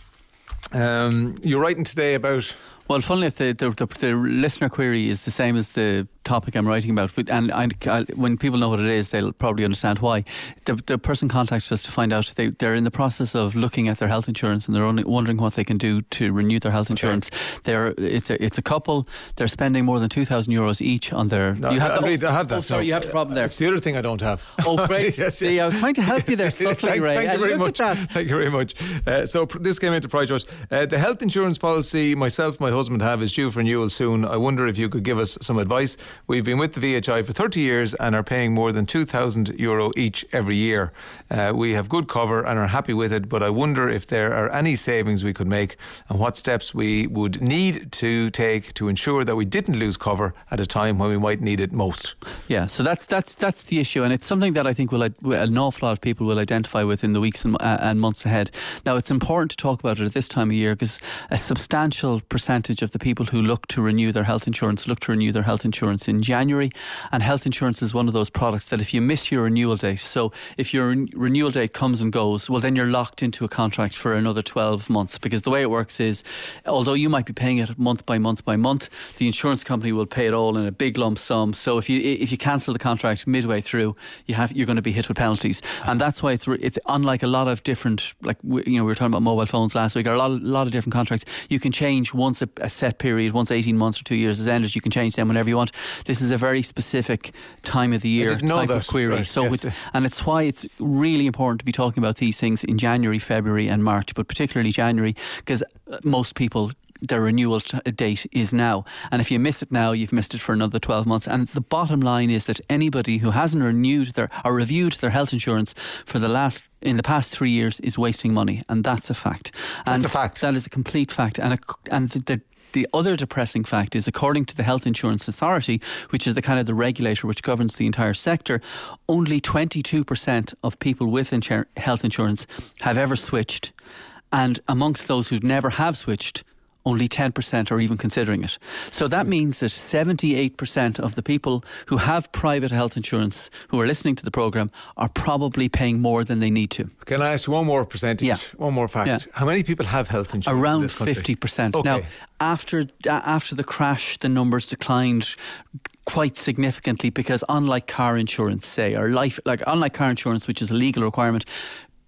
Um, you're writing today about... Well, funnily, if the, the, the, the listener query is the same as the topic I'm writing about, and I, I, when people know what it is, they'll probably understand why. The, the person contacts us to find out they, they're in the process of looking at their health insurance, and they're only wondering what they can do to renew their health insurance. Okay. They're it's a it's a couple. They're spending more than two thousand euros each on their. No, you have I, the, mean, I have that. Oh, sorry, no, you have the problem there. It's the other thing I don't have. Oh, great! yes, See, I was trying to help you there subtly, thank, Ray. Thank you very Look much. at that. Thank you very much. Uh, so pr- this came into Price Watch. Uh, the health insurance policy myself, my husband have is due for renewal soon. I wonder if you could give us some advice. We've been with the V H I for thirty years and are paying more than two thousand euro each every year. Uh, we have good cover and are happy with it, but I wonder if there are any savings we could make and what steps we would need to take to ensure that we didn't lose cover at a time when we might need it most. Yeah, so that's that's that's the issue, and it's something that I think will an awful lot of people will identify with in the weeks and, uh, and months ahead. Now, it's important to talk about it at this time of year because a substantial percentage of the people who look to renew their health insurance look to renew their health insurance in January, and health insurance is one of those products that if you miss your renewal date, so if your re- renewal date comes and goes, well then you're locked into a contract for another twelve months, because the way it works is, although you might be paying it month by month by month, the insurance company will pay it all in a big lump sum. So if you if you cancel the contract midway through, you have you're going to be hit with penalties, and that's why it's it's unlike a lot of different, like you know we were talking about mobile phones last week, or a lot, a lot of different contracts. You can change once a, a set period, once eighteen months or two years has ended, you can change them whenever you want. This is a very specific time of the year type of query. Right, so, yes. it, and it's why it's really important to be talking about these things in January, February, and March, but particularly January, because most people, their renewal t- date is now, and if you miss it now, you've missed it for another twelve months. And the bottom line is that anybody who hasn't renewed their or reviewed their health insurance for the last in the past three years is wasting money, and that's a fact. And that's a fact. That is a complete fact, and a, and the, the The other depressing fact is, according to the Health Insurance Authority, which is the kind of the regulator which governs the entire sector, only twenty-two percent of people with insur- health insurance have ever switched. And amongst those who never have switched, only ten percent are even considering it. So that means that seventy-eight percent of the people who have private health insurance who are listening to the programme are probably paying more than they need to. Can I ask you one more percentage? Yeah. One more fact. Yeah. How many people have health insurance? Around in this country? fifty percent. Okay. Now, after uh, after the crash, the numbers declined quite significantly because unlike car insurance, say, or life, like unlike car insurance, which is a legal requirement,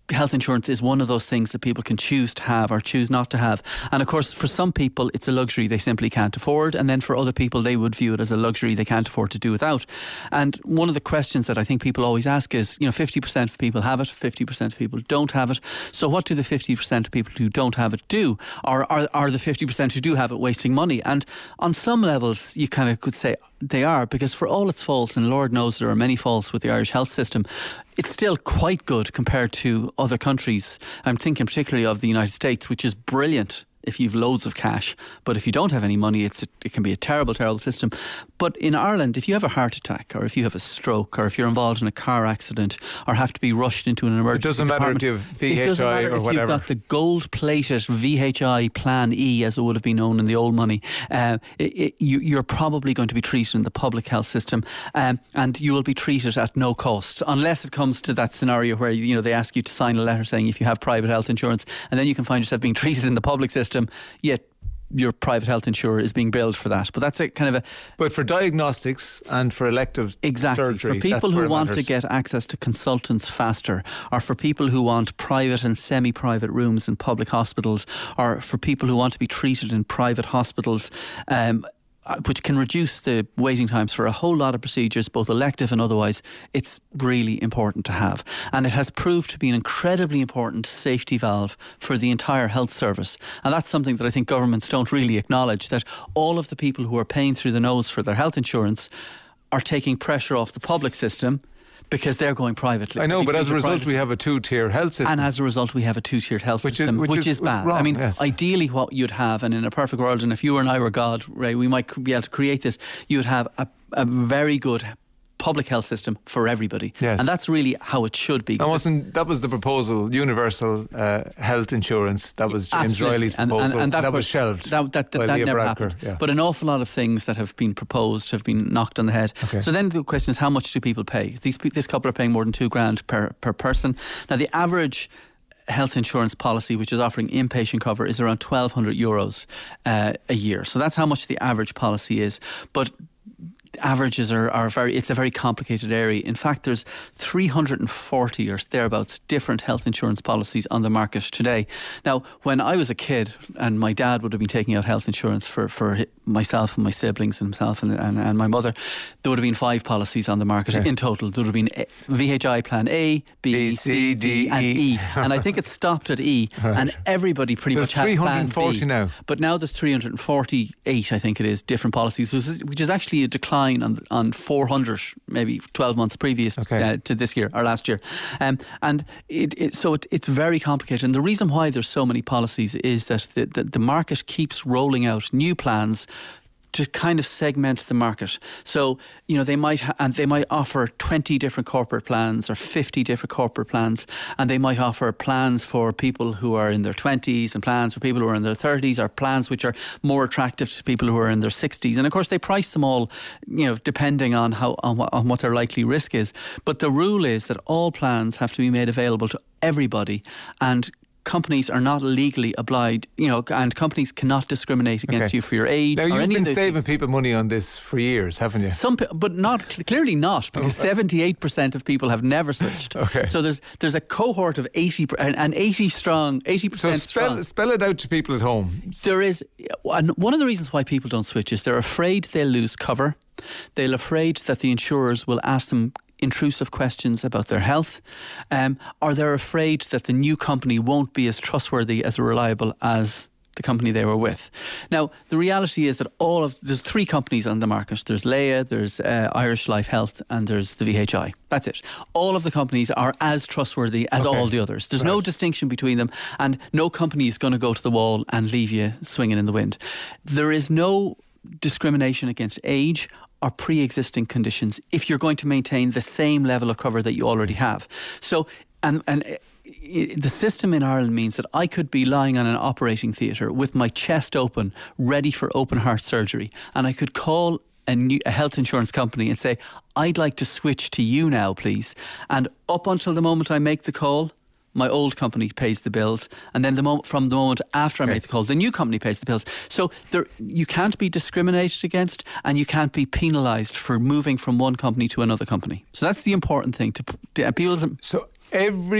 health insurance is one of those things that people can choose to have or choose not to have. And of course, for some people, it's a luxury they simply can't afford. And then for other people, they would view it as a luxury they can't afford to do without. And one of the questions that I think people always ask is, you know, fifty percent of people have it, fifty percent of people don't have it. So what do the fifty percent of people who don't have it do? Or are, are the fifty percent who do have it wasting money? And on some levels, you kind of could say they are, because for all its faults, and Lord knows there are many faults with the Irish health system, it's still quite good compared to other countries. I'm thinking particularly of the United States, which is brilliant if you've loads of cash, but if you don't have any money, it's a, it can be a terrible, terrible system. But in Ireland, if you have a heart attack, or if you have a stroke, or if you're involved in a car accident, or have to be rushed into an emergency It doesn't matter if you have V H I or if whatever. You've got the gold-plated V H I Plan E, as it would have been known in the old money. Uh, it, it, you, you're probably going to be treated in the public health system, um, and you will be treated at no cost, unless it comes to that scenario where, you know, they ask you to sign a letter saying if you have private health insurance, and then you can find yourself being treated in the public system, yet your private health insurer is being billed for that. But that's a kind of a... But for diagnostics and for elective exactly, surgery, for people who want matters. to get access to consultants faster, or for people who want private and semi-private rooms in public hospitals, or for people who want to be treated in private hospitals, um, which can reduce the waiting times for a whole lot of procedures, both elective and otherwise, it's really important to have. And it has proved to be an incredibly important safety valve for the entire health service. And that's something that I think governments don't really acknowledge, that all of the people who are paying through the nose for their health insurance are taking pressure off the public system, because they're going privately. I know, but Because as a result, private. we have a two-tier health system. And as a result, we have a two-tiered health Which is- system, which which, is is, bad. wrong, I mean, yes. ideally what you'd have, and in a perfect world, and if you and I were God, Ray, we might be able to create this, you'd have a, a very good public health system for everybody. Yes. And that's really how it should be. That wasn't that was the proposal, universal uh, health insurance. That was James Absolutely. Riley's And- and- proposal. and that, that was was- shelved. That, that, that, by that Leah never Bradker, happened. yeah. But an awful lot of things that have been proposed have been knocked on the head. Okay. So then the question is, how much do people pay? These pe- this couple are paying more than two grand per, per person. Now, the average health insurance policy, which is offering inpatient cover, is around twelve hundred euros uh, a year. So that's how much the average policy is. But averages are, are very, it's a very complicated area. In fact, there's three hundred forty or thereabouts different health insurance policies on the market today. Now, when I was a kid, and my dad would have been taking out health insurance for, for myself and my siblings and himself and, and, and my mother, there would have been five policies on the market Okay. in total. There would have been a, V H I Plan A, B, B, C, D and E. E. And I think it stopped at E. Right. And everybody pretty There's much had three Plan hundred forty B. now. But now there's three hundred forty-eight, I think it is, different policies, which is- which is actually a decline on on four hundred, maybe twelve months previous Okay. uh, to this year or last year. Um, and it, it, so it, it's very complicated. And the reason why there's so many policies is that the, the, the market keeps rolling out new plans to kind of segment the market. So, you know, they might ha- and they might offer twenty different corporate plans or fifty different corporate plans, and they might offer plans for people who are in their twenties and plans for people who are in their thirties, or plans which are more attractive to people who are in their sixties. And of course, they price them all, you know, depending on how on what, on what their likely risk is. But the rule is that all plans have to be made available to everybody, and companies are not legally obliged, you know, and companies cannot discriminate against Okay. you for your age Now, or you've any been of those saving things. people money on this for years, haven't you? Some, pe- but not clearly not, because seventy-eight percent of people have never switched. Okay. So there's there's a cohort of eighty per- an, an eighty strong, eighty So percent spell, strong. spell it out to people at home. There is, and one of the reasons why people don't switch is they're afraid they'll lose cover. They're afraid that the insurers will ask them intrusive questions about their health, um, or they're afraid that the new company won't be as trustworthy, as reliable as the company they were with. Now, the reality is that all of there's three companies on the market. There's Leia, there's uh, Irish Life Health, and there's the V H I. That's it. All of the companies are as trustworthy as Okay. all the others. There's no distinction between them, and no company is going to go to the wall and leave you swinging in the wind. There is no discrimination against age or pre-existing conditions if you're going to maintain the same level of cover that you already have. So, and and i- i- the system in Ireland means that I could be lying on an operating theatre with my chest open, ready for open heart surgery, and I could call a, new, a health insurance company and say, I'd like to switch to you now, please. And up until the moment I make the call, my old company pays the bills, and then the moment from the moment after I Okay. make the call, the new company pays the bills. So there, you can't be discriminated against, and you can't be penalised for moving from one company to another company. So that's the important thing. To, to uh, people, So every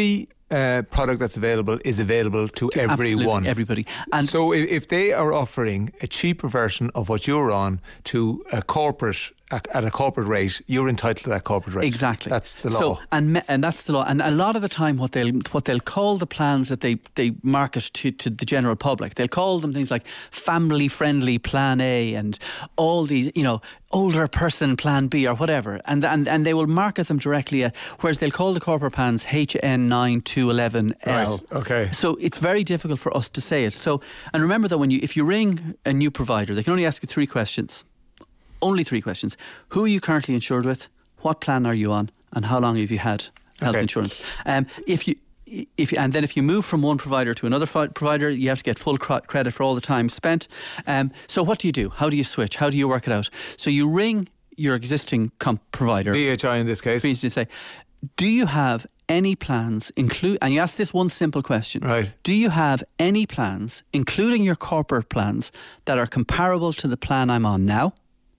uh, product that's available is available to, to everyone. Everybody. And so if, if they are offering a cheaper version of what you're on to a corporate at a corporate rate, you're entitled to that corporate rate. Exactly. That's the law. So, and and that's the law. And a lot of the time, what they'll what they'll call the plans that they, they market to, to the general public, they'll call them things like family friendly Plan A and all these, you know, older person Plan B or whatever. And and and they will market them directly at, whereas they'll call the corporate plans H N nine two eleven L. Right. Okay. So it's very difficult for us to say it. So, and remember that when you if you ring a new provider, they can only ask you three questions. Only three questions. Who are you currently insured with? What plan are you on? And how long have you had health okay. insurance? Um, if you, if and then if you move from one provider to another fi- provider, you have to get full cr- credit for all the time spent. Um, so what do you do? How do you switch? How do you work it out? So you ring your existing comp provider, V H I in this case. You say, do you have any plans include? And you ask this one simple question: right? Do you have any plans, including your corporate plans, that are comparable to the plan I'm on now?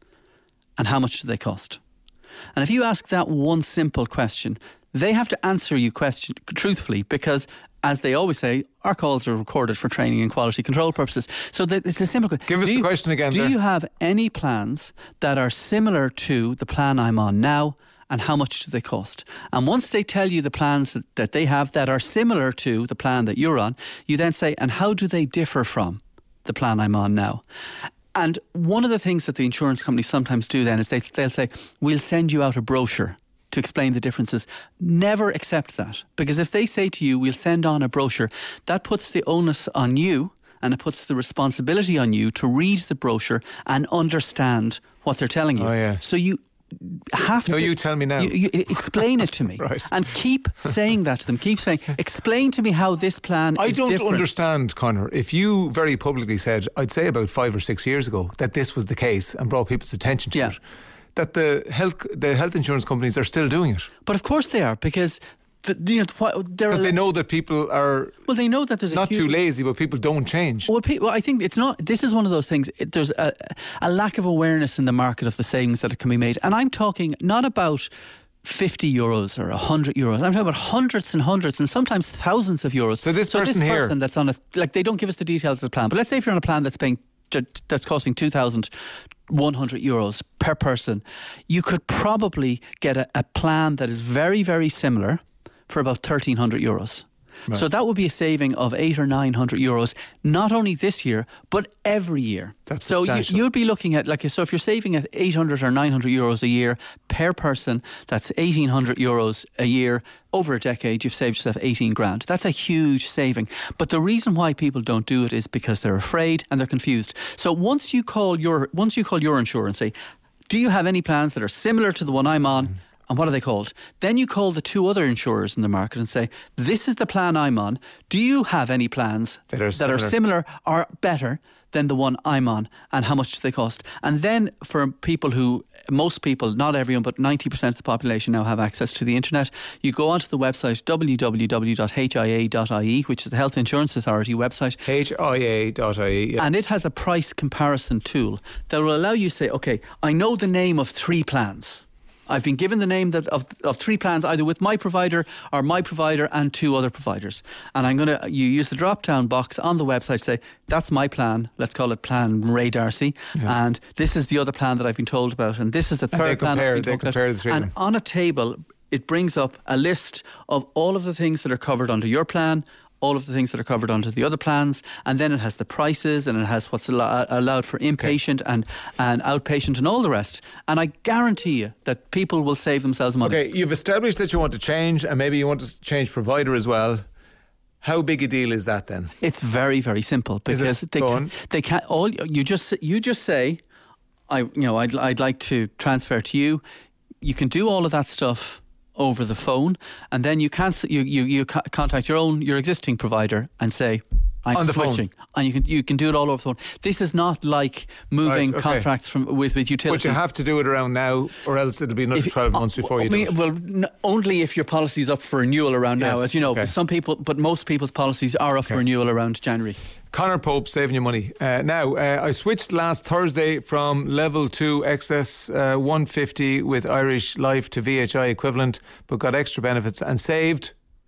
And how much do they cost? And if you ask that one simple question, they have to answer you question truthfully, because, as they always say, our calls are recorded for training and quality control purposes. So that it's a simple question. Give us do the you, question again. Do there. you have any plans that are similar to the plan I'm on now? And how much do they cost? And once they tell you the plans that, that they have that are similar to the plan that you're on, you then say, and how do they differ from the plan I'm on now? And one of the things that the insurance companies sometimes do then is they, they'll say, we'll send you out a brochure to explain the differences. Never accept that. Because if they say to you, we'll send on a brochure, that puts the onus on you and it puts the responsibility on you to read the brochure and understand what they're telling you. Oh, yeah. So you have to... No, you tell me now. You, you explain it to me. Right. And keep saying that to them. Keep saying, explain to me how this plan I is don't different. understand, Conor. If you very publicly said, I'd say about five or six years ago, that this was the case and brought people's attention to yeah. it, that the health the health insurance companies are still doing it. But of course they are, because... The, you know, what, because they know that people are well they know that there's not a huge, too lazy, but people don't change. Well, pe- well, I think it's not. This is one of those things. It, there's a, a lack of awareness in the market of the savings that can be made, and I'm talking not about fifty euros or a hundred euros. I'm talking about hundreds and hundreds and sometimes thousands of euros. So this so person this here, person that's on a, like, they don't give us the details of the plan, but let's say if you're on a plan that's paying that's costing two thousand one hundred euros per person, you could probably get a, a plan that is very very similar for about thirteen hundred euros. Right. So that would be a saving of eight or nine hundred euros, not only this year, but every year. That's so you, you'd be looking at, like, so if you're saving at eight hundred or nine hundred euros a year per person, that's eighteen hundred euros a year. Over a decade, you've saved yourself eighteen grand. That's a huge saving. But the reason why people don't do it is because they're afraid and they're confused. So once you call your, once you call your insurer and say, do you have any plans that are similar to the one I'm on? Mm. And what are they called? Then you call the two other insurers in the market and say, this is the plan I'm on. Do you have any plans that are similar, that are similar or better than the one I'm on? And how much do they cost? And then for people who, most people, not everyone, but ninety percent of the population now have access to the internet, you go onto the website w w w dot h i a dot i e, which is the Health Insurance Authority website. H I A dot I E. Yeah. And it has a price comparison tool that will allow you to say, okay, I know the name of three plans. I've been given the name that of, of three plans, either with my provider or my provider and two other providers. And I'm going to, you use the drop-down box on the website to say, that's my plan. Let's call it Plan Ray D'Arcy. Yeah. And this is the other plan that I've been told about. And this is the third plan I've been they told compare about. The three and on a table, it brings up a list of all of the things that are covered under your plan, all of the things that are covered under the other plans, and then it has the prices and it has what's al- allowed for inpatient okay. and, and outpatient and all the rest. And I guarantee you that people will save themselves money. Okay, you've established that you want to change, and maybe you want to change provider as well. How big a deal is that then? It's very, very simple, because they can, they can all you just you just say, I you know I'd I'd like to transfer to you. You can do all of that stuff over the phone, and then you can you you you contact your own your existing provider and say, I'm on the switching. phone. And you can you can do it all over the phone. This is not like moving right, okay. contracts from with, with utilities. But you have to do it around now, or else it'll be another if, twelve months before you I mean, do it. Well, n- only if your policy is up for renewal around yes. now. As you know, okay. some people, but most people's policies are up okay. for renewal around January. Conor Pope, saving you money. Uh, now, uh, I switched last Thursday from level two excess uh, one fifty with Irish Life to V H I equivalent, but got extra benefits and saved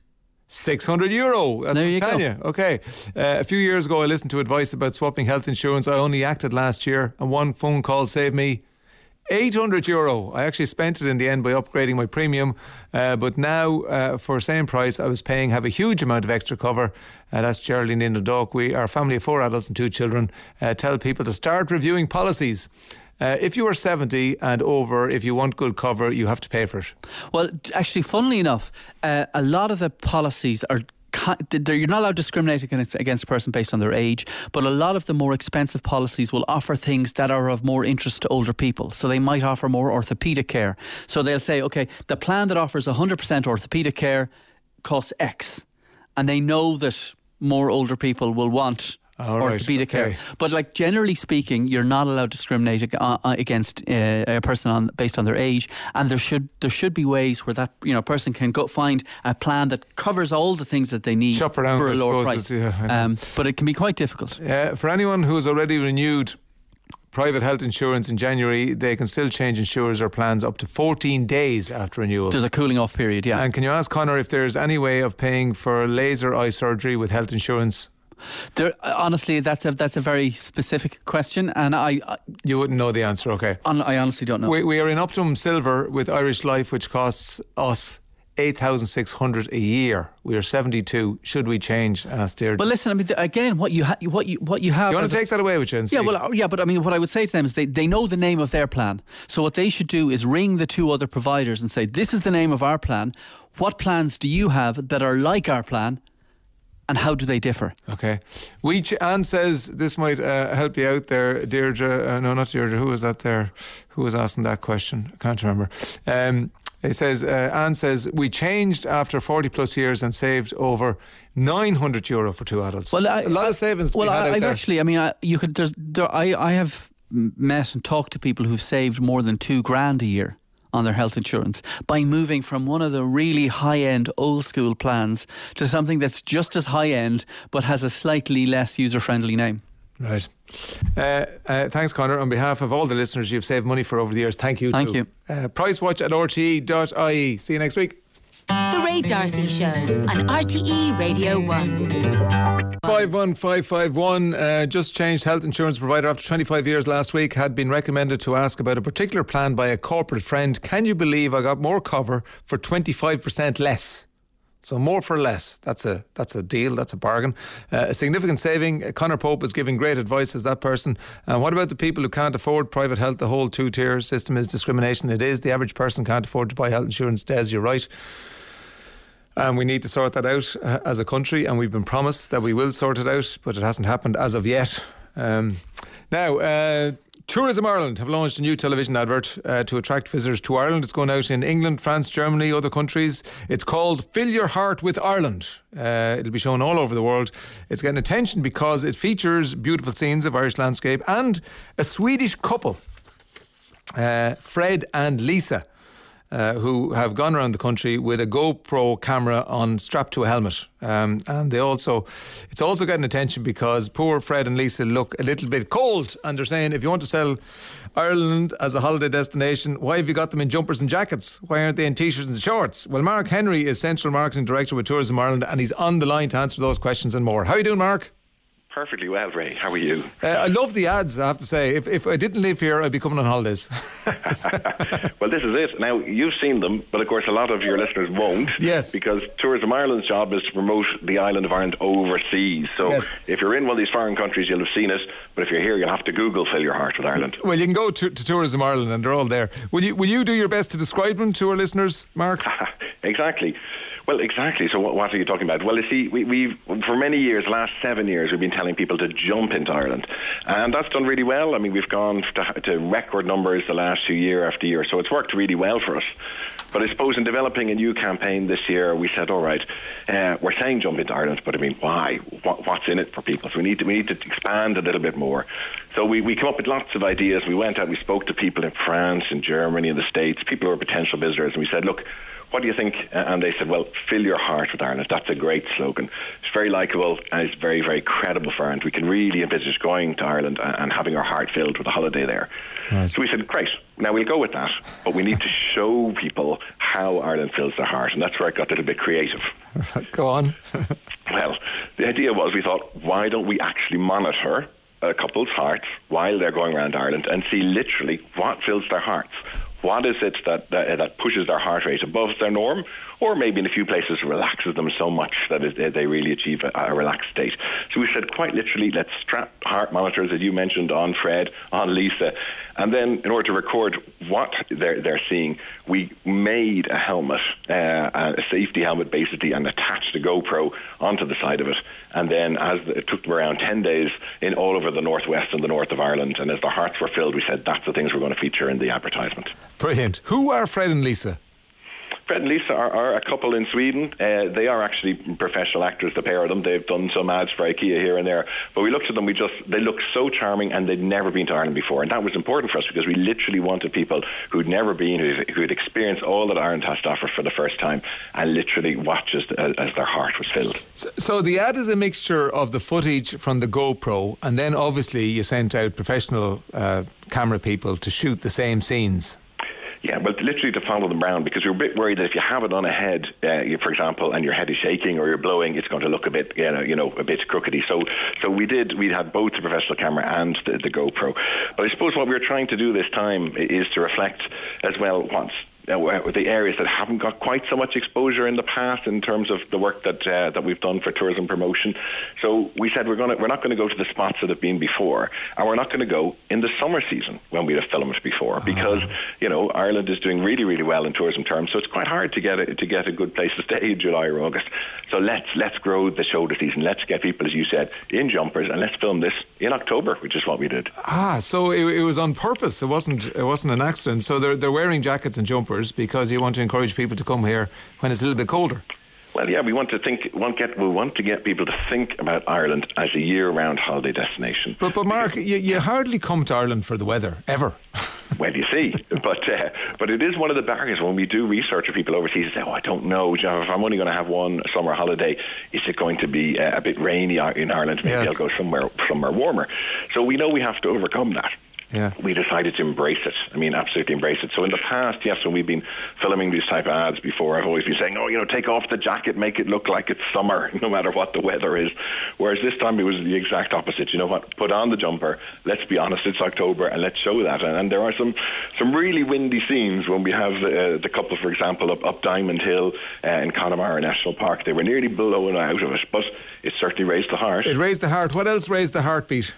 six hundred euro. That's there what you I'm telling go. you. Okay. Uh, a few years ago, I listened to advice about swapping health insurance. I only acted last year, and one phone call saved me eight hundred euro. I actually spent it in the end by upgrading my premium, uh, but now uh, for the same price I was paying, have a huge amount of extra cover. Uh, that's Geraldine in the Dock. We are a family of four adults and two children. Uh, tell people to start reviewing policies. Uh, if you are seventy and over, if you want good cover, you have to pay for it. Well, actually, funnily enough, uh, a lot of the policies are you're not allowed to discriminate against, against a person based on their age, but a lot of the more expensive policies will offer things that are of more interest to older people. So they might offer more orthopaedic care. So they'll say, okay, the plan that offers one hundred percent orthopaedic care costs X. And they know that more older people will want All right, orthopaedic okay. care. But like generally speaking, you're not allowed to discriminate ag- uh, against uh, a person on, based on their age, and there should there should be ways where that you know person can go find a plan that covers all the things that they need Shop around, for a I lower suppose, price. is- yeah, I know. um, but it can be quite difficult. Uh, for anyone who has already renewed private health insurance in January, they can still change insurers or plans up to fourteen days after renewal. There's a cooling off period, yeah. And can you ask Conor if there's any way of paying for laser eye surgery with health insurance? There, honestly, that's a that's a very specific question, and I, I You wouldn't know the answer, okay. I honestly don't know. We, we are in Optimum Silver with Irish Life, which costs us eight thousand six hundred a year. We are seventy-two. Should we change? Asked Deirdre. But listen, I mean, again, what you ha- what you what you have. Do you want as to a- take that away with you and see? Yeah, well, yeah, but I mean, what I would say to them is they, they know the name of their plan. So what they should do is ring the two other providers and say, this is the name of our plan. What plans do you have that are like our plan? And how do they differ? Okay. We ch- Anne says this might uh, help you out there, Deirdre. Uh, no, not Deirdre. Who was that there? Who was asking that question? I can't remember. Um, it says, uh, Anne says, we changed after forty plus years and saved over nine hundred euro for two adults. Well, I, a lot I, of savings to Well, be had I, out I've there. actually, I mean, I, you could, there's, there, I, I have met and talked to people who've saved more than two grand a year on their health insurance by moving from one of the really high-end old school plans to something that's just as high-end but has a slightly less user-friendly name. Right. Uh, uh, thanks, Conor. On behalf of all the listeners you've saved money for over the years, thank you. Thank too. you. Uh, price watch at r t e dot i e. See you next week. The Ray D'Arcy Show on R T E Radio one. five one five five one, uh, just changed health insurance provider after twenty-five years last week. Had been recommended to ask about a particular plan by a corporate friend. Can you believe I got more cover for twenty-five percent less? So more for less. That's a that's a deal. That's a bargain. Uh, a significant saving. Uh, Conor Pope is giving great advice as that person. And what about the people who can't afford private health? The whole two-tier system is discrimination. It is. The average person can't afford to buy health insurance. Des, you're right. And we need to sort that out uh, as a country, and we've been promised that we will sort it out, but it hasn't happened as of yet. Um, now, uh, Tourism Ireland have launched a new television advert uh, to attract visitors to Ireland. It's going out in England, France, Germany, other countries. It's called Fill Your Heart with Ireland. Uh, it'll be shown all over the world. It's getting attention because it features beautiful scenes of Irish landscape and a Swedish couple, uh, Fred and Lisa. Uh, who have gone around the country with a GoPro camera on strapped to a helmet. Um, and they also, it's also getting attention because poor Fred and Lisa look a little bit cold, and they're saying, if you want to sell Ireland as a holiday destination, why have you got them in jumpers and jackets? Why aren't they in t-shirts and shorts? Well, Mark Henry is Central Marketing Director with Tourism Ireland, and he's on the line to answer those questions and more. How are you doing, Mark? Perfectly well, Ray. How are you? Uh, I love the ads, I have to say. If, if I didn't live here, I'd be coming on holidays. Well, this is it. Now, you've seen them, but of course a lot of your listeners won't. Yes. Because Tourism Ireland's job is to promote the island of Ireland overseas. So Yes. if you're in one of these foreign countries, you'll have seen it. But if you're here, you'll have to Google Fill Your Heart with Ireland. Well, you can go to, to Tourism Ireland and they're all there. Will you, will you do your best to describe them to our listeners, Mark? Exactly. Well, exactly. So what, what are you talking about? Well, you see, we, we've, for many years, the last seven years, we've been telling people to jump into Ireland. And that's done really well. I mean, we've gone to, to record numbers the last few year after year. So it's worked really well for us. But I suppose in developing a new campaign this year, we said, all right, uh, we're saying jump into Ireland, but I mean, why? What, what's in it for people? So we need to we need to expand a little bit more. So we, we came up with lots of ideas. We went out, we spoke to people in France and Germany and the States, people who are potential visitors, and we said, look, what do you think? And they said, well, fill your heart with Ireland. That's a great slogan. It's very likeable and it's very, very credible for Ireland. We can really envisage going to Ireland and having our heart filled with a holiday there. Right. So we said, great, now we'll go with that, but we need to show people how Ireland fills their heart, and that's where I got a little bit creative. Go on. Well, the idea was, we thought, why don't we actually monitor a couple's hearts while they're going around Ireland and see literally what fills their hearts? What is it that, that that pushes their heart rate above their norm, or maybe in a few places relaxes them so much that it, they really achieve a, a relaxed state? So we said, quite literally, let's strap heart monitors, as you mentioned, on Fred, on Lisa, and then in order to record what they're, they're seeing, we made a helmet, uh, a safety helmet basically, and attached a GoPro onto the side of it. And then as the, it took them around ten days in all over the northwest and the north of Ireland, and as their hearts were filled, we said that's the things we're going to feature in the advertisement. Brilliant. Who are Fred and Lisa? Fred and Lisa are, are a couple in Sweden. Uh, they are actually professional actors, the pair of them. They've done some ads for IKEA here and there. But we looked at them, we just, they look so charming, and they'd never been to Ireland before. And that was important for us because we literally wanted people who'd never been, who'd experienced all that Ireland has to offer for the first time, and literally watch as, as their heart was filled. So, so the ad is a mixture of the footage from the GoPro, and then obviously you sent out professional uh, camera people to shoot the same scenes. Yeah, well, literally to follow them around, because you're a bit worried that if you have it on a head, uh, for example, and your head is shaking or you're blowing, it's going to look a bit, you know, you know, a bit crookedy. So, so we did. We had both the professional camera and the, the GoPro. But I suppose what we were trying to do this time is to reflect as well what's Uh, the areas that haven't got quite so much exposure in the past in terms of the work that uh, that we've done for tourism promotion. So we said we're going we're not going to go to the spots that have been before, and we're not going to go in the summer season when we have filmed before, because you know Ireland is doing really really well in tourism terms. So it's quite hard to get a, to get a good place to stay in July or August. So let's let's grow the shoulder season. Let's get people, as you said, in jumpers, and let's film this in October, which is what we did. Ah, so it, it was on purpose. It wasn't it wasn't an accident. So they're they're wearing jackets and jumpers because you want to encourage people to come here when it's a little bit colder. Well, yeah, we want to think. Want get we want to get people to think about Ireland as a year-round holiday destination. But, but Mark, you, you hardly come to Ireland for the weather ever. Well, you see, but uh, but it is one of the barriers when we do research with people overseas. Say, oh, I don't know, if I'm only going to have one summer holiday, is it going to be uh, a bit rainy in Ireland? Maybe yes. I'll go somewhere somewhere warmer. So we know we have to overcome that. Yeah. We decided to embrace it. I mean, absolutely embrace it. So in the past, yes, when we've been filming these type of ads before, I've always been saying, oh, you know, take off the jacket, make it look like it's summer, no matter what the weather is. Whereas this time it was the exact opposite. You know what? Put on the jumper. Let's be honest, it's October, and let's show that. And, and there are some, some really windy scenes when we have uh, the couple, for example, up, up Diamond Hill uh, in Connemara National Park. They were nearly blown out of it, but it certainly raised the heart. It raised the heart. What else raised the heartbeat?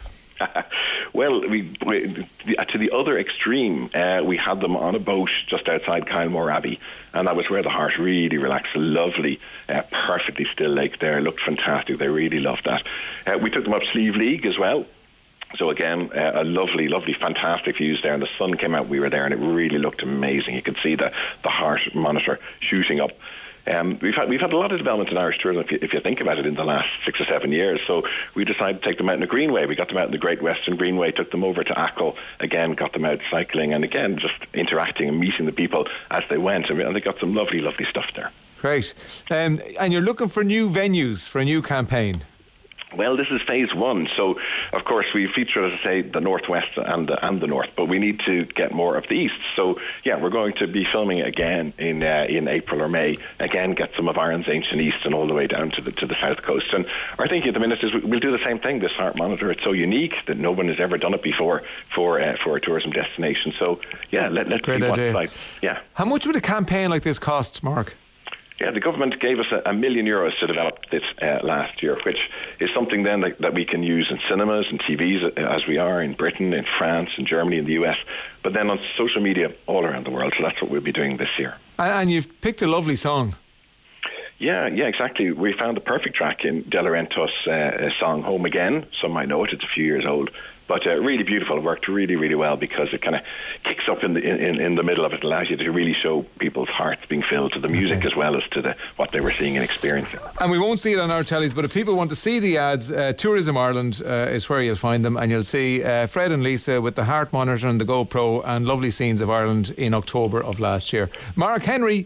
Well, we, we, to the other extreme, uh, we had them on a boat just outside Kylemore Abbey, and that was where the heart really relaxed. A lovely, uh, perfectly still lake there. It looked fantastic. They really loved that. Uh, we took them up Slieve League as well. So again, uh, a lovely, lovely, fantastic views there, and the sun came out. We were there, and it really looked amazing. You could see the, the heart monitor shooting up. Um, we've had we've had a lot of development in Irish tourism, if you, if you think about it, in the last six or seven years. So we decided to take them out in the Greenway. We got them out in the Great Western Greenway, took them over to Achill, again, got them out cycling, and again, just interacting and meeting the people as they went. And they got some lovely, lovely stuff there. Great. Um, and you're looking for new venues for a new campaign? Well, this is phase one. So, of course, we feature, as I say, the northwest and the, and the north, but we need to get more of the east. So, yeah, we're going to be filming again in uh, in April or May. Again, get some of Ireland's ancient east and all the way down to the to the south coast. And our thinking at the minute is we'll do the same thing. This heart monitor, it's so unique that no one has ever done it before for uh, for a tourism destination. So, yeah, let, let's Great see what idea. it's like. Yeah. How much would a campaign like this cost, Mark? Yeah, the government gave us a, a million euros to develop this uh, last year, which is something then that, that we can use in cinemas and T Vs as we are in Britain, in France, in Germany, in the U S, but then on social media all around the world. So that's what we'll be doing this year. And you've picked a lovely song. Yeah, yeah, exactly. We found the perfect track in De Laurentiis' uh, song Home Again. Some might know it, it's a few years old. But uh, really beautiful. It worked really, really well because it kind of kicks up in the in, in the middle of it. It allows you to really show people's hearts being filled to the music okay. as well as to the what they were seeing and experiencing. And we won't see it on our tellies, but if people want to see the ads, uh, Tourism Ireland uh, is where you'll find them, and you'll see uh, Fred and Lisa with the heart monitor and the GoPro and lovely scenes of Ireland in October of last year. Mark Henry,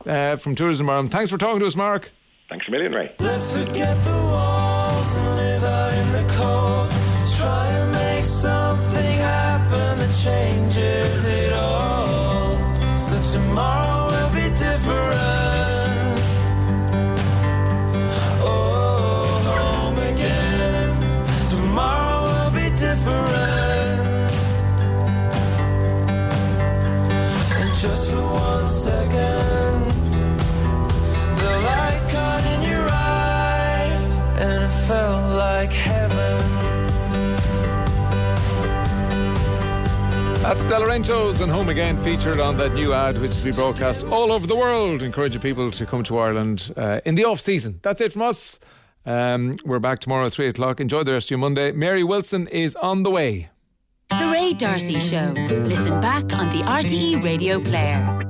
uh, from Tourism Ireland. Thanks for talking to us, Mark. Thanks a million, Ray. Let's forget the walls and live out in the cold. Try and make something happen that changes it all. So tomorrow will be different. Oh, home again. Tomorrow will be different. And just for one second, the light caught in your eye, and it felt like heaven. That's Stella Ranchos and Home Again, featured on that new ad, which is to be broadcast all over the world, encouraging people to come to Ireland uh, in the off-season. That's it from us. Um, we're back tomorrow at three o'clock. Enjoy the rest of your Monday. Mary Wilson is on the way. The Ray D'Arcy Show. Listen back on the R T E Radio Player.